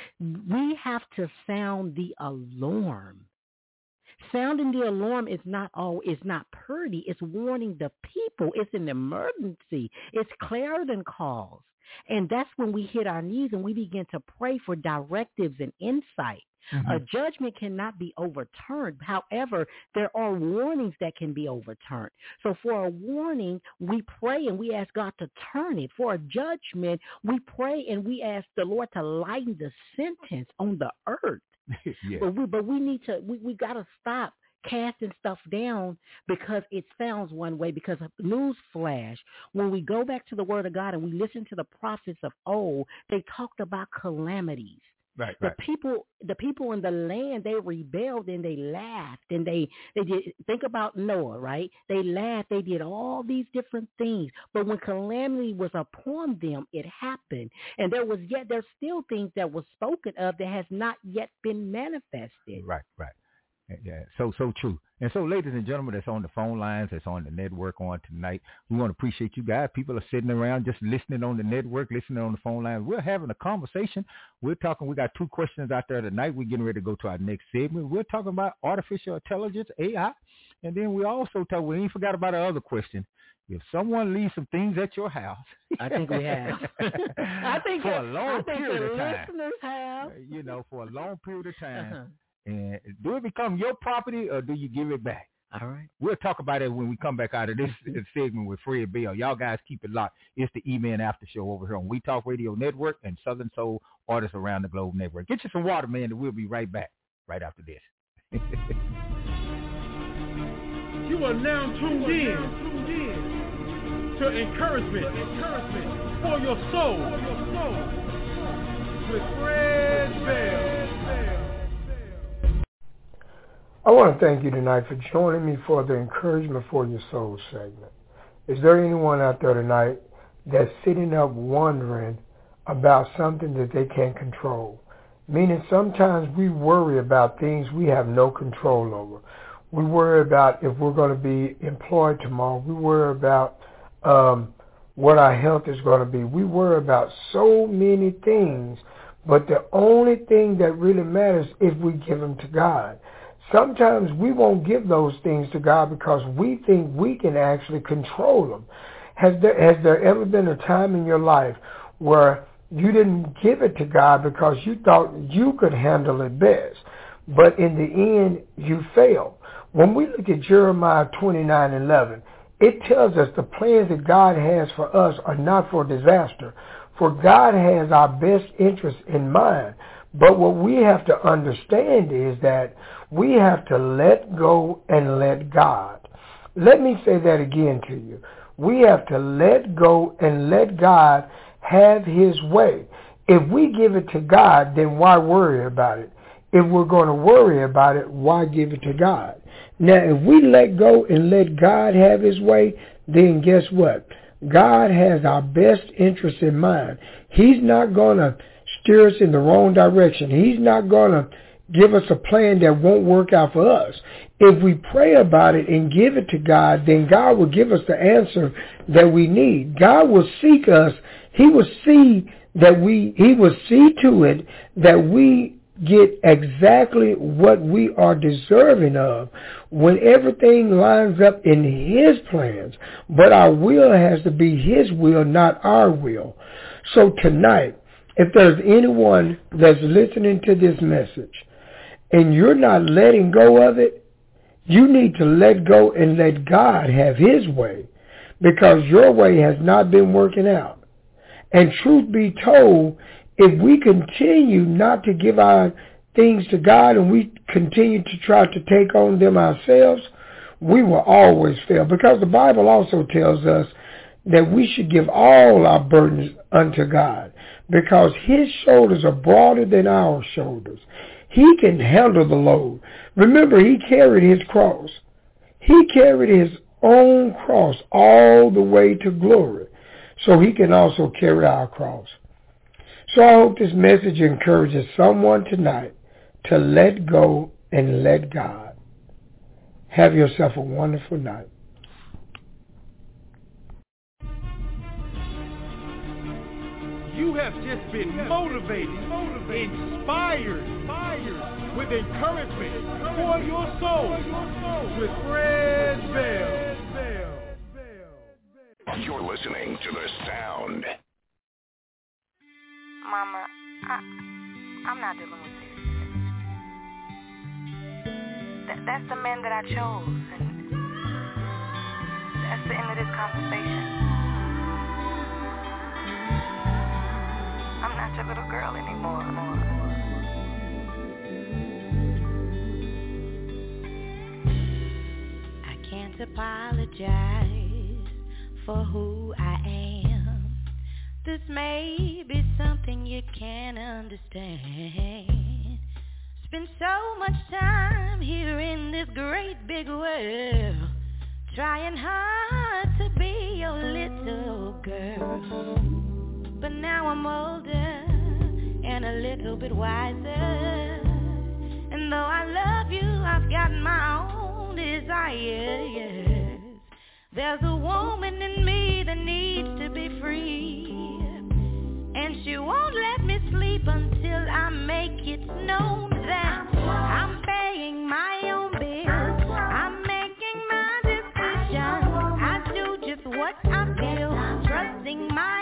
We have to sound the alarm. Sounding the alarm is not pretty. It's warning the people. It's an emergency. It's clarion calls. And that's when we hit our knees and we begin to pray for directives and insight. A judgment cannot be overturned. However, there are warnings that can be overturned. So for a warning, we pray and we ask God to turn it. For a judgment, we pray and we ask the Lord to lighten the sentence on the earth. Yeah. But we need to, we got to stop casting stuff down because it sounds one way. Because news flash, when we go back to the Word of God and we listen to the prophets of old, they talked about calamities. Right. The people in the land, they rebelled and they laughed and they did. Think about Noah, right? They laughed. They did all these different things. But when calamity was upon them, it happened. And there's still things that were spoken of that has not yet been manifested. Right. Yeah, so true. And so, ladies and gentlemen, that's on the phone lines, that's on the network on tonight, we want to appreciate you guys. People are sitting around just listening on the network, listening on the phone lines. We're having a conversation. We're talking. We got 2 questions out there tonight. We're getting ready to go to our next segment. We're talking about artificial intelligence, AI, and then we also talk. We ain't forgot about our other question. If someone leaves some things at your house, I think we have. I think for a long period of time. Listeners have. For a long period of time. And do it become your property or do you give it back? All right. We'll talk about it when we come back out of this segment with Fred Bell. Y'all guys keep it locked. It's the E-Man After Show over here on We Talk Radio Network and Southern Soul Artists Around the Globe Network. Get you some water, man, and we'll be right back right after this. You are now tuned in to encouragement for your soul with Fred Bell. I want to thank you tonight for joining me for the Encouragement for Your Soul segment. Is there anyone out there tonight that's sitting up wondering about something that they can't control? Meaning sometimes we worry about things we have no control over. We worry about if we're going to be employed tomorrow. We worry about what our health is going to be. We worry about so many things, but the only thing that really matters is if we give them to God. Sometimes we won't give those things to God because we think we can actually control them. Has there ever been a time in your life where you didn't give it to God because you thought you could handle it best, but in the end you failed? When we look at Jeremiah 29:11, it tells us the plans that God has for us are not for disaster, for God has our best interest in mind. But what we have to understand is that we have to let go and let God. Let me say that again to you. We have to let go and let God have his way. If we give it to God, then why worry about it? If we're going to worry about it, why give it to God? Now, if we let go and let God have his way, then guess what? God has our best interest in mind. He's not going to steer us in the wrong direction. He's not going to give us a plan that won't work out for us. If we pray about it and give it to God, then God will give us the answer that we need. God will seek us. He will see to it that we get exactly what we are deserving of when everything lines up in his plans. But our will has to be his will, not our will. So tonight, if there's anyone that's listening to this message and you're not letting go of it, you need to let go and let God have his way, because your way has not been working out. And truth be told, if we continue not to give our things to God and we continue to try to take on them ourselves, we will always fail. Because the Bible also tells us that we should give all our burdens unto God, because his shoulders are broader than our shoulders. He can handle the load. Remember, he carried his cross. He carried his own cross all the way to glory. So he can also carry our cross. So I hope this message encourages someone tonight to let go and let God. Have yourself a wonderful night. You have just been motivated, inspired, with encouragement for your soul with Fred Bell. You're listening to The Sound. Mama, I'm not dealing with this. That's the man that I chose, and that's the end of this conversation. I'm not your little girl anymore. I can't apologize for who I am. This may be something you can't understand. Spend so much time here in this great big world, trying hard to be your little girl. But now I'm older and a little bit wiser, and though I love you, I've got my own desires. There's a woman in me that needs to be free, and she won't let me sleep until I make it known that I'm paying my own bills, I'm making my decisions, I do just what I feel, trusting my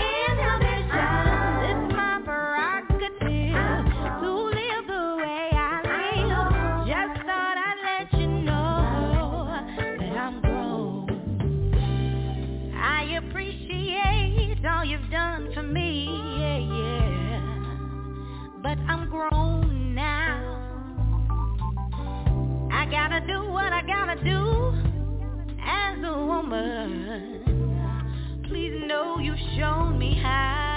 it's my prerogative to live the way I live. Just thought I'd let you know that I'm grown. I appreciate all you've done for me, yeah. But I'm grown now. I gotta do what I gotta do as a woman. Please know you've shown me how.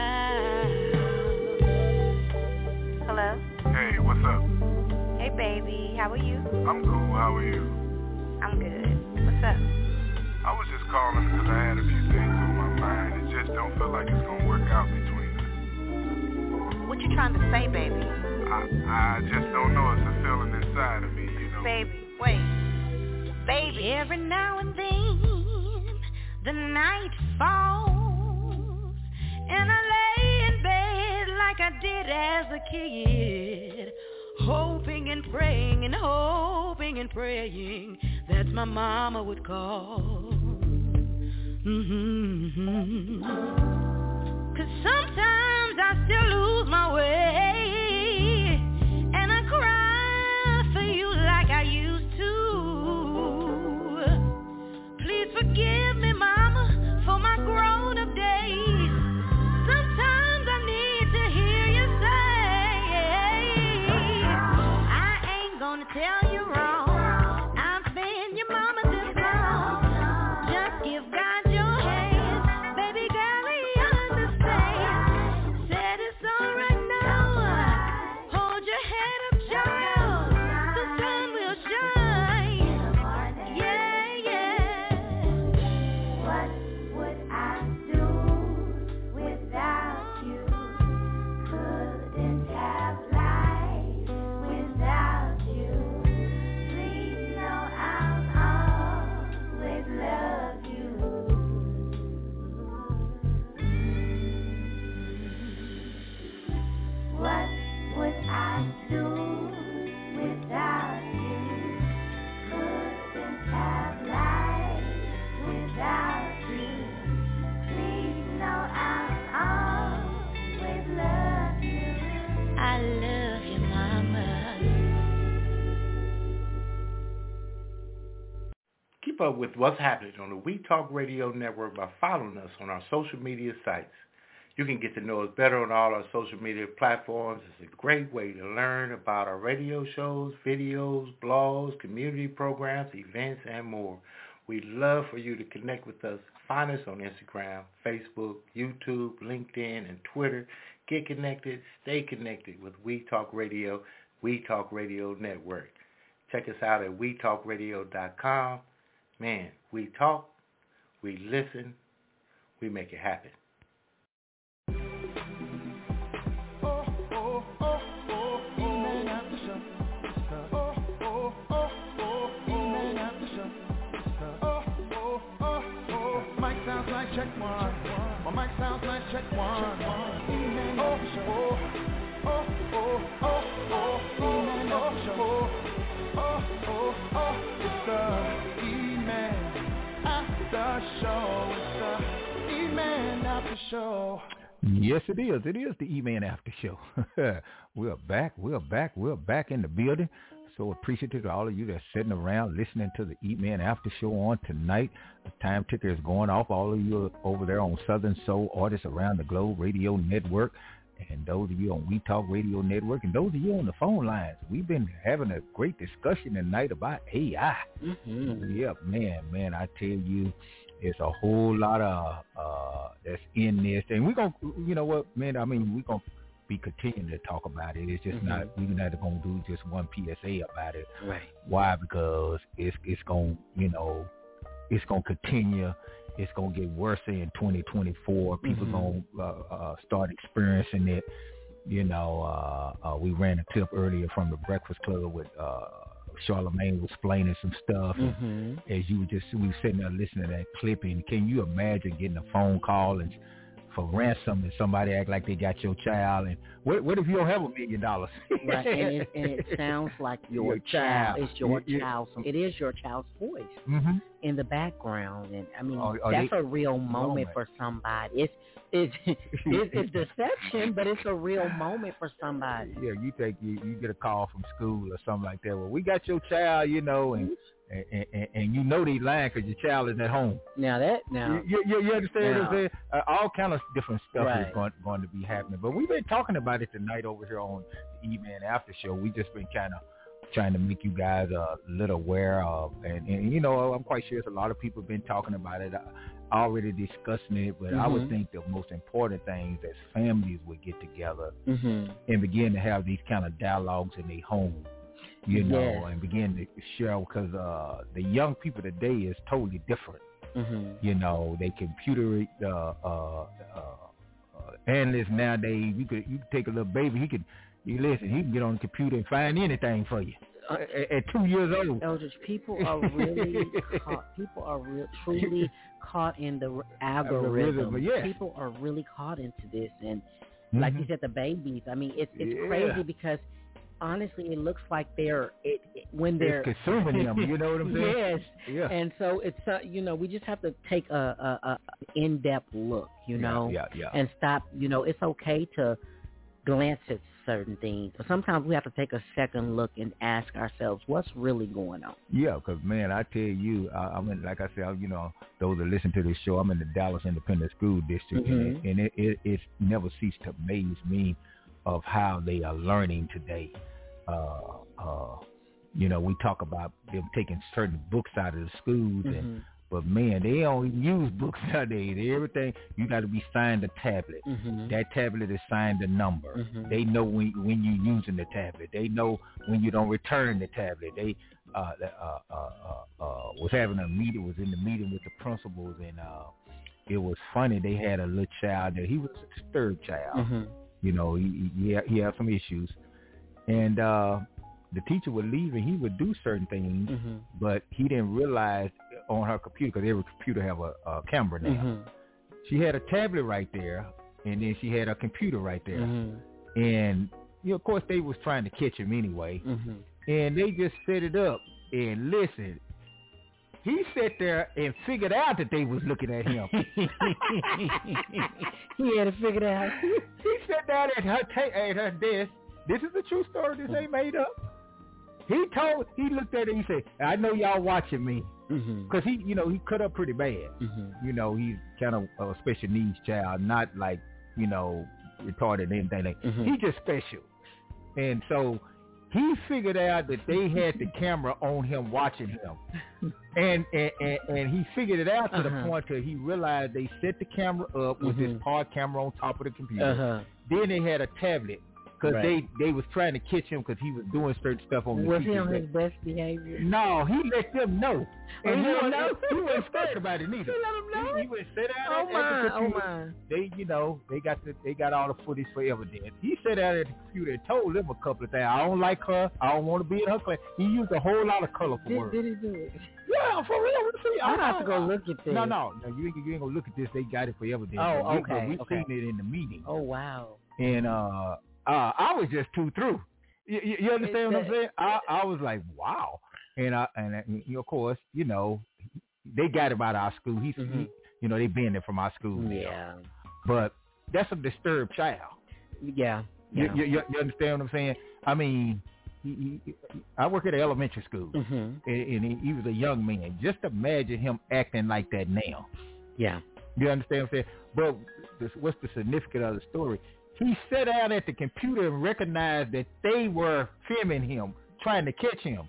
Hello? Hey, what's up? Hey, baby. How are you? I'm cool. How are you? I'm good. What's up? I was just calling because I had a few things on my mind. It just don't feel like it's going to work out between us. What you trying to say, baby? I just don't know. It's a feeling inside of me, you know. Baby, wait. Baby. Every now and then the night falls, and I lay in bed like I did as a kid, hoping and praying that my mama would call. 'Cause sometimes I still lose my way, and I cry for you like I used to. Please forgive me, Mama, for my grown-up days. Sometimes I need to hear you say, I ain't gonna tell you wrong. I've been your mama this long. Just give God your hand. Baby girl, he understands. Said it's alright now. Hold your head up, child. The sun will shine. Yeah, yeah. What would I do without you? Couldn't have life without you. Please know I'll always love you. What would I do without you? Couldn't have life without you. Please know I'll Keep up with what's happening on the We Talk Radio Network by following us on our social media sites. You can get to know us better on all our social media platforms. It's a great way to learn about our radio shows, videos, blogs, community programs, events, and more. We'd love for you to connect with us. Find us on Instagram, Facebook, YouTube, LinkedIn, and Twitter. Get connected, stay connected with We Talk Radio, We Talk Radio Network. Check us out at wetalkradio.com. Man, we talk, we listen, we make it happen. Check one. My mic sounds like check one. E-Man after show. E-Man after show. It's the E-Man after show. It's the E-Man after show. Yes, it is. It is the E-Man After Show. We're back in the building. So appreciative to all of you that's sitting around listening to the E-Man After Show on tonight. The time ticker is going off. All of you over there on Southern Soul Artists Around the Globe Radio Network, and those of you on We Talk Radio Network, and those of you on the phone lines. We've been having a great discussion tonight about AI. Mm-hmm. Yeah, man, I tell you, it's a whole lot of that's in this. And we're going to, you know what, man, I mean, we're going to be continuing to talk about it. It's just not, we're not going to do just one PSA about it. Right. Why? Because it's going, you know, it's going to continue. It's going to get worse in 2024. People going to start experiencing it. You know, we ran a clip earlier from the Breakfast Club with Charlamagne was explaining some stuff. As we were sitting there listening to that clip, and can you imagine getting a phone call and for ransom and somebody act like they got your child, and what if you don't have $1 million? Right, and it sounds like your child. It's your child. It is your child's voice in the background, and I mean that's a real moment for somebody. It's deception, but it's a real moment for somebody. Yeah, you get a call from school or something like that. Well, we got your child, you know, and you know they lying because your child is at home. You understand what I'm saying? All kind of different stuff is going to be happening. But we've been talking about it tonight over here on the E-Man After Show. We just been kind of trying to make you guys a little aware of, and you know, I'm quite sure there's a lot of people been talking about it, already discussing it. But I would think the most important thing is that families would get together and begin to have these kind of dialogues in their home. You know, and begin to share, because the young people today is totally different. You know, they computer analysts nowadays. You can take a little baby. He can get on the computer and find anything for you at 2 years old. Eldridge, people are really caught. People are truly caught in the algorithm. People are really caught into this, and like you said, the babies. I mean, it's crazy because honestly, it looks like when they're consuming them. You know what I'm saying? Yes. Yeah. And so it's you know, we just have to take a in-depth look, you know, and stop. You know, it's okay to glance at certain things, but sometimes we have to take a second look and ask ourselves what's really going on. Yeah, because man, I tell you, I'm in, like I said, you know, those that listen to this show, I'm in the Dallas Independent School District, and it never ceased to amaze me of how they are learning today. You know, we talk about them taking certain books out of the schools, but man, they don't use books nowadays. Everything, you got to be signed a tablet. That tablet is signed a number. They know when you're using the tablet. They know when you don't return the tablet. They was having a meeting, was in the meeting with the principals, and it was funny. They had a little child there. He was a third child. You know, he had some issues, and the teacher would leave and he would do certain things, but he didn't realize on her computer, because every computer have a camera now. She had a tablet right there, and then she had a computer right there, and you know, of course, they was trying to catch him anyway, and they just set it up and listen. He sat there and figured out that they was looking at him. He had to figure it out. He sat down at her desk. This is a true story. This ain't made up. He looked at it and he said, I know y'all watching me. Because he cut up pretty bad. You know, he's kind of a special needs child, not like, retarded or anything. Like, he just special. And so he figured out that they had the camera on him watching him. And he figured it out to the point that he realized they set the camera up with this pod camera on top of the computer. Then they had a tablet. Because they was trying to catch him because he was doing certain stuff on the Was TV. he on his best behavior? No, he let them know. And he wasn't scared about it neither. He let them know? He would sit down at the computer. They got all the footage for evidence. He sat down at the computer and told them a couple of things. I don't like her. I don't want to be in her class. He used a whole lot of colorful words. Did he do it? Yeah, for real. I have to go look at this. No, you ain't gonna look at this. They got it for evidence. Oh, okay. We've seen it in the meeting. Oh, wow. And I was just too through. You understand what I'm saying? I was like, wow. And of course, they got about our school. They banned it from our school. Yeah. But that's a disturbed child. Yeah. You understand what I'm saying? I mean, I work at an elementary school, and he was a young man. Just imagine him acting like that now. Yeah. You understand what I'm saying? But what's the significance of the story? He sat down at the computer and recognized that they were filming him, trying to catch him.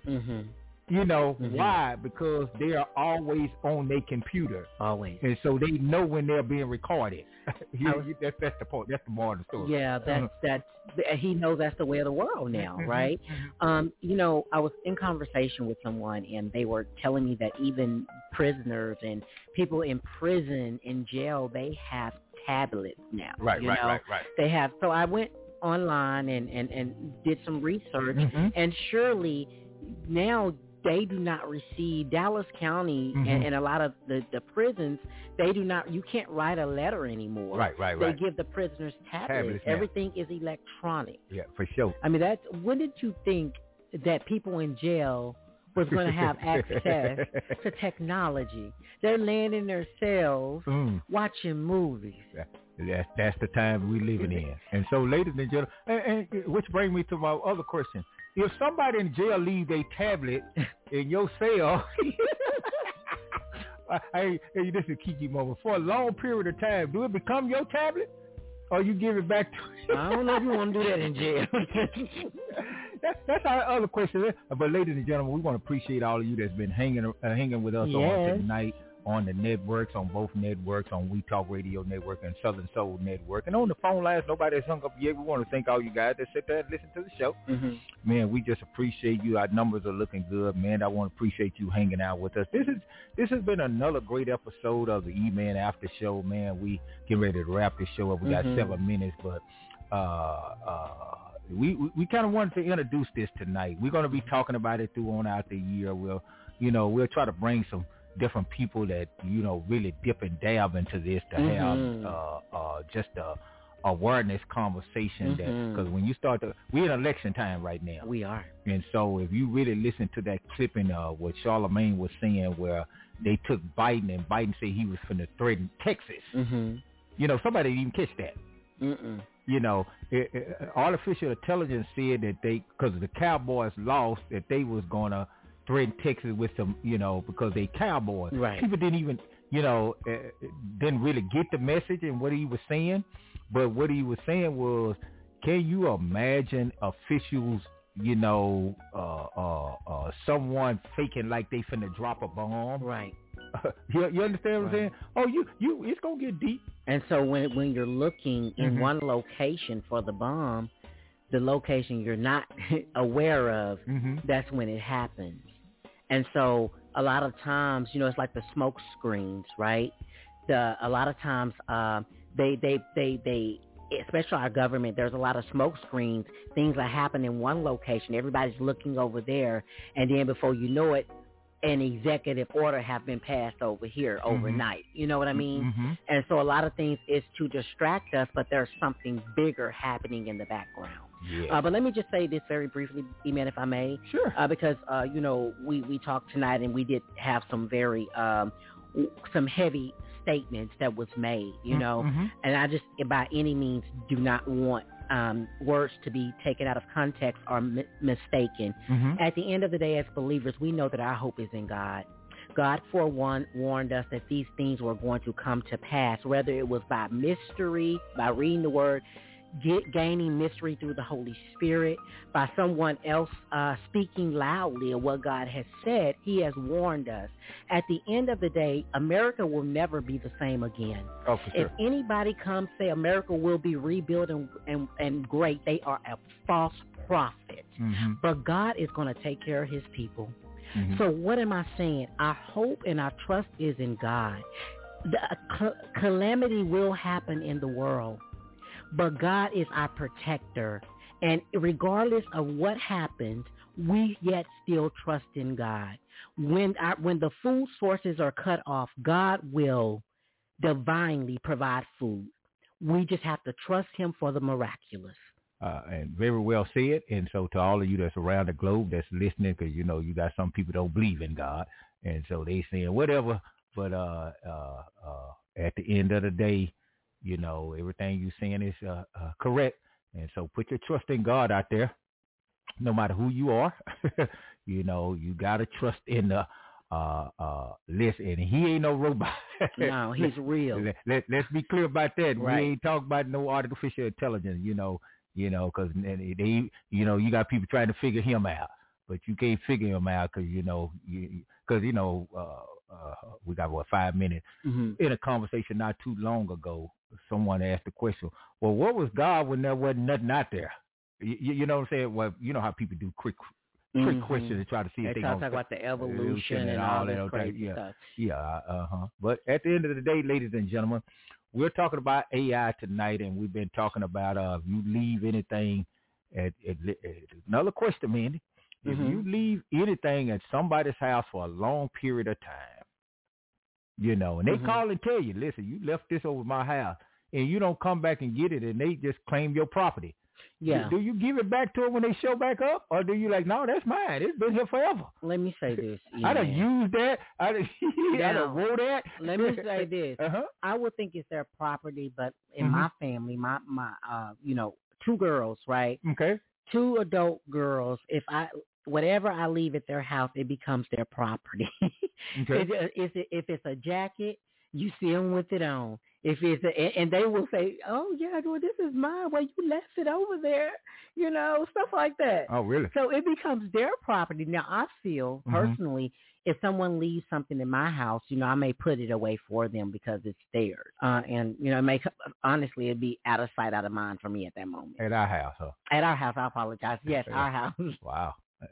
Why? Because they are always on their computer. Always. And so they know when they're being recorded. That's the point. That's the moral of the story. Yeah, that's he knows that's the way of the world now, right? I was in conversation with someone, and they were telling me that even prisoners and people in prison, in jail, they have tablets now. Right. They have. So I went online and did some research, and surely now they do not receive Dallas County and a lot of the prisons. They do not. You can't write a letter anymore. Right. They give the prisoners tablets. Everything is electronic. Yeah, for sure. I mean, when did you think that people in jail was going to have access to technology? They're laying in their cells watching movies. That's the time we're living in. And so, ladies and gentlemen, and which brings me to my other question. If somebody in jail leaves a tablet in your cell, hey, this is a key moment. For a long period of time, do it become your tablet? Or you give it back to I don't know if you want to do that in jail. That's our other question. But ladies and gentlemen, we want to appreciate all of you that's been hanging with us on tonight on the networks, on both networks, on We Talk Radio Network and Southern Soul Network. And on the phone lines, nobody has hung up yet. We want to thank all you guys that sit there and listen to the show. Man, we just appreciate you. Our numbers are looking good, man. I want to appreciate you hanging out with us. This has been another great episode of the E-Man After Show, man. We get ready to wrap this show up. We got 7 minutes, but we kind of wanted to introduce this tonight. We're going to be talking about it through on out the year. We'll try to bring some different people that really dip and dab into this to have just a awareness conversation. Because when you start we're in election time right now. We are. And so if you really listen to that clipping of what Charlamagne was saying, where they took Biden and Biden said he was finna threaten Texas. Somebody didn't even catch that. Artificial intelligence said that because the Cowboys lost, that they was gonna threaten Texas with them, because they Cowboys. Right. People didn't even, didn't really get the message and what he was saying. But what he was saying was, can you imagine officials, someone faking like they finna drop a bomb? Right. You understand what I'm saying? Oh, it's gonna get deep. And so when you're looking in one location for the bomb, the location you're not aware of, that's when it happens. And so a lot of times, it's like the smoke screens, right? A lot of times they especially our government, there's a lot of smoke screens, things that happen in one location. Everybody's looking over there, and then before you know it, an executive order have been passed over here overnight. You know what I mean? And so a lot of things is to distract us, but there's something bigger happening in the background. Yeah. But let me just say this very briefly, E-Man, if I may. Sure. Because, we talked tonight, and we did have some very, some heavy statements that was made, and I just, by any means, do not want words to be taken out of context or mistaken. At the end of the day, as believers, we know that our hope is in God. God forewarned us that these things were going to come to pass, whether it was by mystery, by reading the word, gaining mystery through the Holy Spirit, by someone else speaking loudly of what God has said. He has warned us. At the end of the day, America will never be the same again. Oh, for sure. If anybody comes say America will be rebuilt and great, they are a false prophet. But God is going to take care of his people. So what am I saying? Our hope and our trust is in God. The calamity will happen in the world, but God is our protector. And regardless of what happens, we yet still trust in God. When the food sources are cut off, God will divinely provide food. We just have to trust him for the miraculous. And very well said. And so to all of you that's around the globe that's listening, because, you know, you got some people don't believe in God. And so they saying whatever. But at the end of the day, you know, everything you're saying is correct. And so put your trust in God out there, no matter who you are. You know, you got to trust in the listen, and he ain't no robot. No, he's real. Let's be clear about that. Right. We ain't talking about no artificial intelligence, you know, because they, you know, you got people trying to figure him out, but you can't figure him out because, you know, we got 5 minutes in a conversation not too long ago. Someone asked the question, well, what was God when there wasn't nothing out there? You know what I'm saying? Well, you know how people do quick questions and try to see if they talk about the evolution and all this crazy stuff. But at the end of the day, ladies and gentlemen, we're talking about AI tonight, and we've been talking about if you leave anything another question, Mandy. If you leave anything at somebody's house for a long period of time, you know, and they call and tell you, listen, you left this over my house, and you don't come back and get it, and they just claim your property. Yeah. Do you give it back to them when they show back up, or do you like, no, that's mine. It's been here forever. Let me say this. I done used that. I done wrote that. Let me say this. I would think it's their property, but in my family, my you know, 2 girls, right? Okay. 2 adult girls. Whatever I leave at their house, it becomes their property. Okay. If it's a jacket, you see them with it on. If it's and they will say, "Oh yeah, well, this is mine. Well, you left it over there," you know, stuff like that. Oh, really? So it becomes their property. Now, I feel personally, if someone leaves something in my house, you know, I may put it away for them because it's theirs, and you know, honestly, it'd be out of sight, out of mind for me at that moment. At our house, huh? At our house, I apologize. Yes, our house. Wow.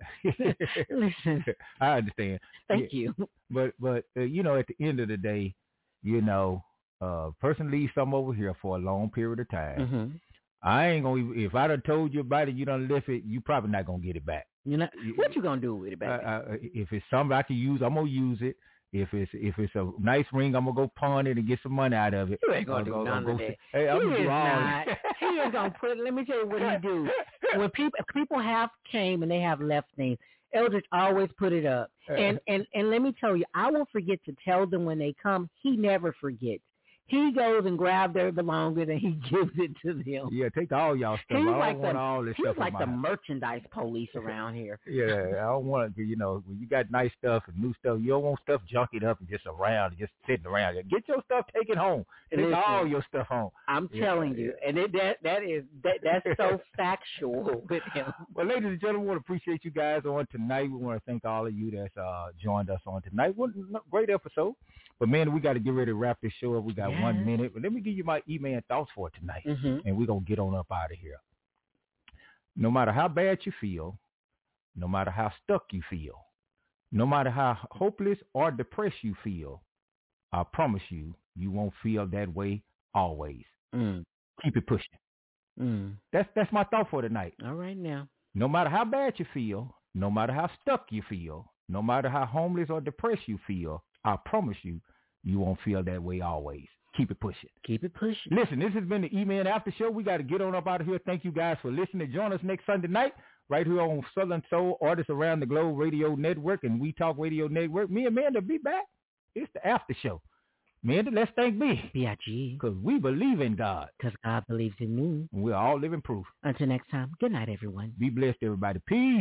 Listen, I understand. Thank you. But you know, at the end of the day, you know, person leaves something over here for a long period of time. I ain't gonna. If I done told you about it, you done left it. You probably not gonna get it back. You know what you gonna do with it, baby? If it's something I can use, I'm gonna use it. If it's a nice ring, I'm gonna go pawn it and get some money out of it. You ain't gonna do none of that. Hey, I'm gonna do all not. He ain't gonna put. Let me tell you what he do. When people have came and they have left things, Eldridge always put it up. And let me tell you, I will forget to tell them when they come. He never forgets. He goes and grabs their belongings and he gives it to them. Yeah, take all y'all stuff. He's I don't want all this stuff. He's like the merchandise police around here. Yeah, I don't want to, you know, when you got nice stuff and new stuff, you don't want stuff junkied up and just around and just sitting around. Get your stuff, take it home. Take all your stuff home. I'm telling you. And that's so factual with him. Well, ladies and gentlemen, we want to appreciate you guys on tonight. We want to thank all of you that's joined us on tonight. What a great episode. But, man, we got to get ready to wrap this show up. We got 1 minute. But let me give you my email and thoughts for tonight, and we're going to get on up out of here. No matter how bad you feel, no matter how stuck you feel, no matter how hopeless or depressed you feel, I promise you, you won't feel that way always. Keep it pushing. That's my thought for tonight. All right now. No matter how bad you feel, no matter how stuck you feel, no matter how homeless or depressed you feel, I promise you, you won't feel that way always. Keep it pushing. Keep it pushing. Listen, this has been the E-Man After Show. We got to get on up out of here. Thank you guys for listening. Join us next Sunday night right here on Southern Soul Artists Around the Globe Radio Network and We Talk Radio Network. Me and Amanda will be back. It's the After Show. Man, let's thank B. B.I.G. Because we believe in God. Because God believes in me. And we're all living proof. Until next time, good night, everyone. Be blessed, everybody. Peace.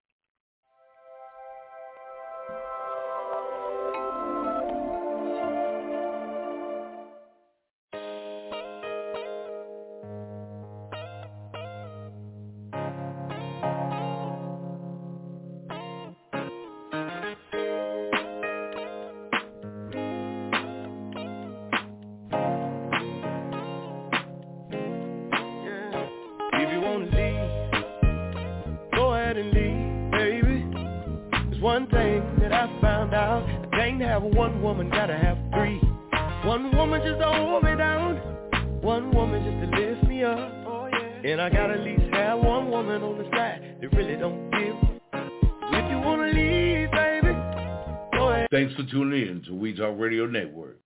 One thing that I found out, I can't have one woman, gotta have three. One woman just to hold me down, one woman just to lift me up. And I gotta at least have one woman on the side that really don't give. If you wanna leave, baby, go ahead. Thanks for tuning in to We Talk Radio Network.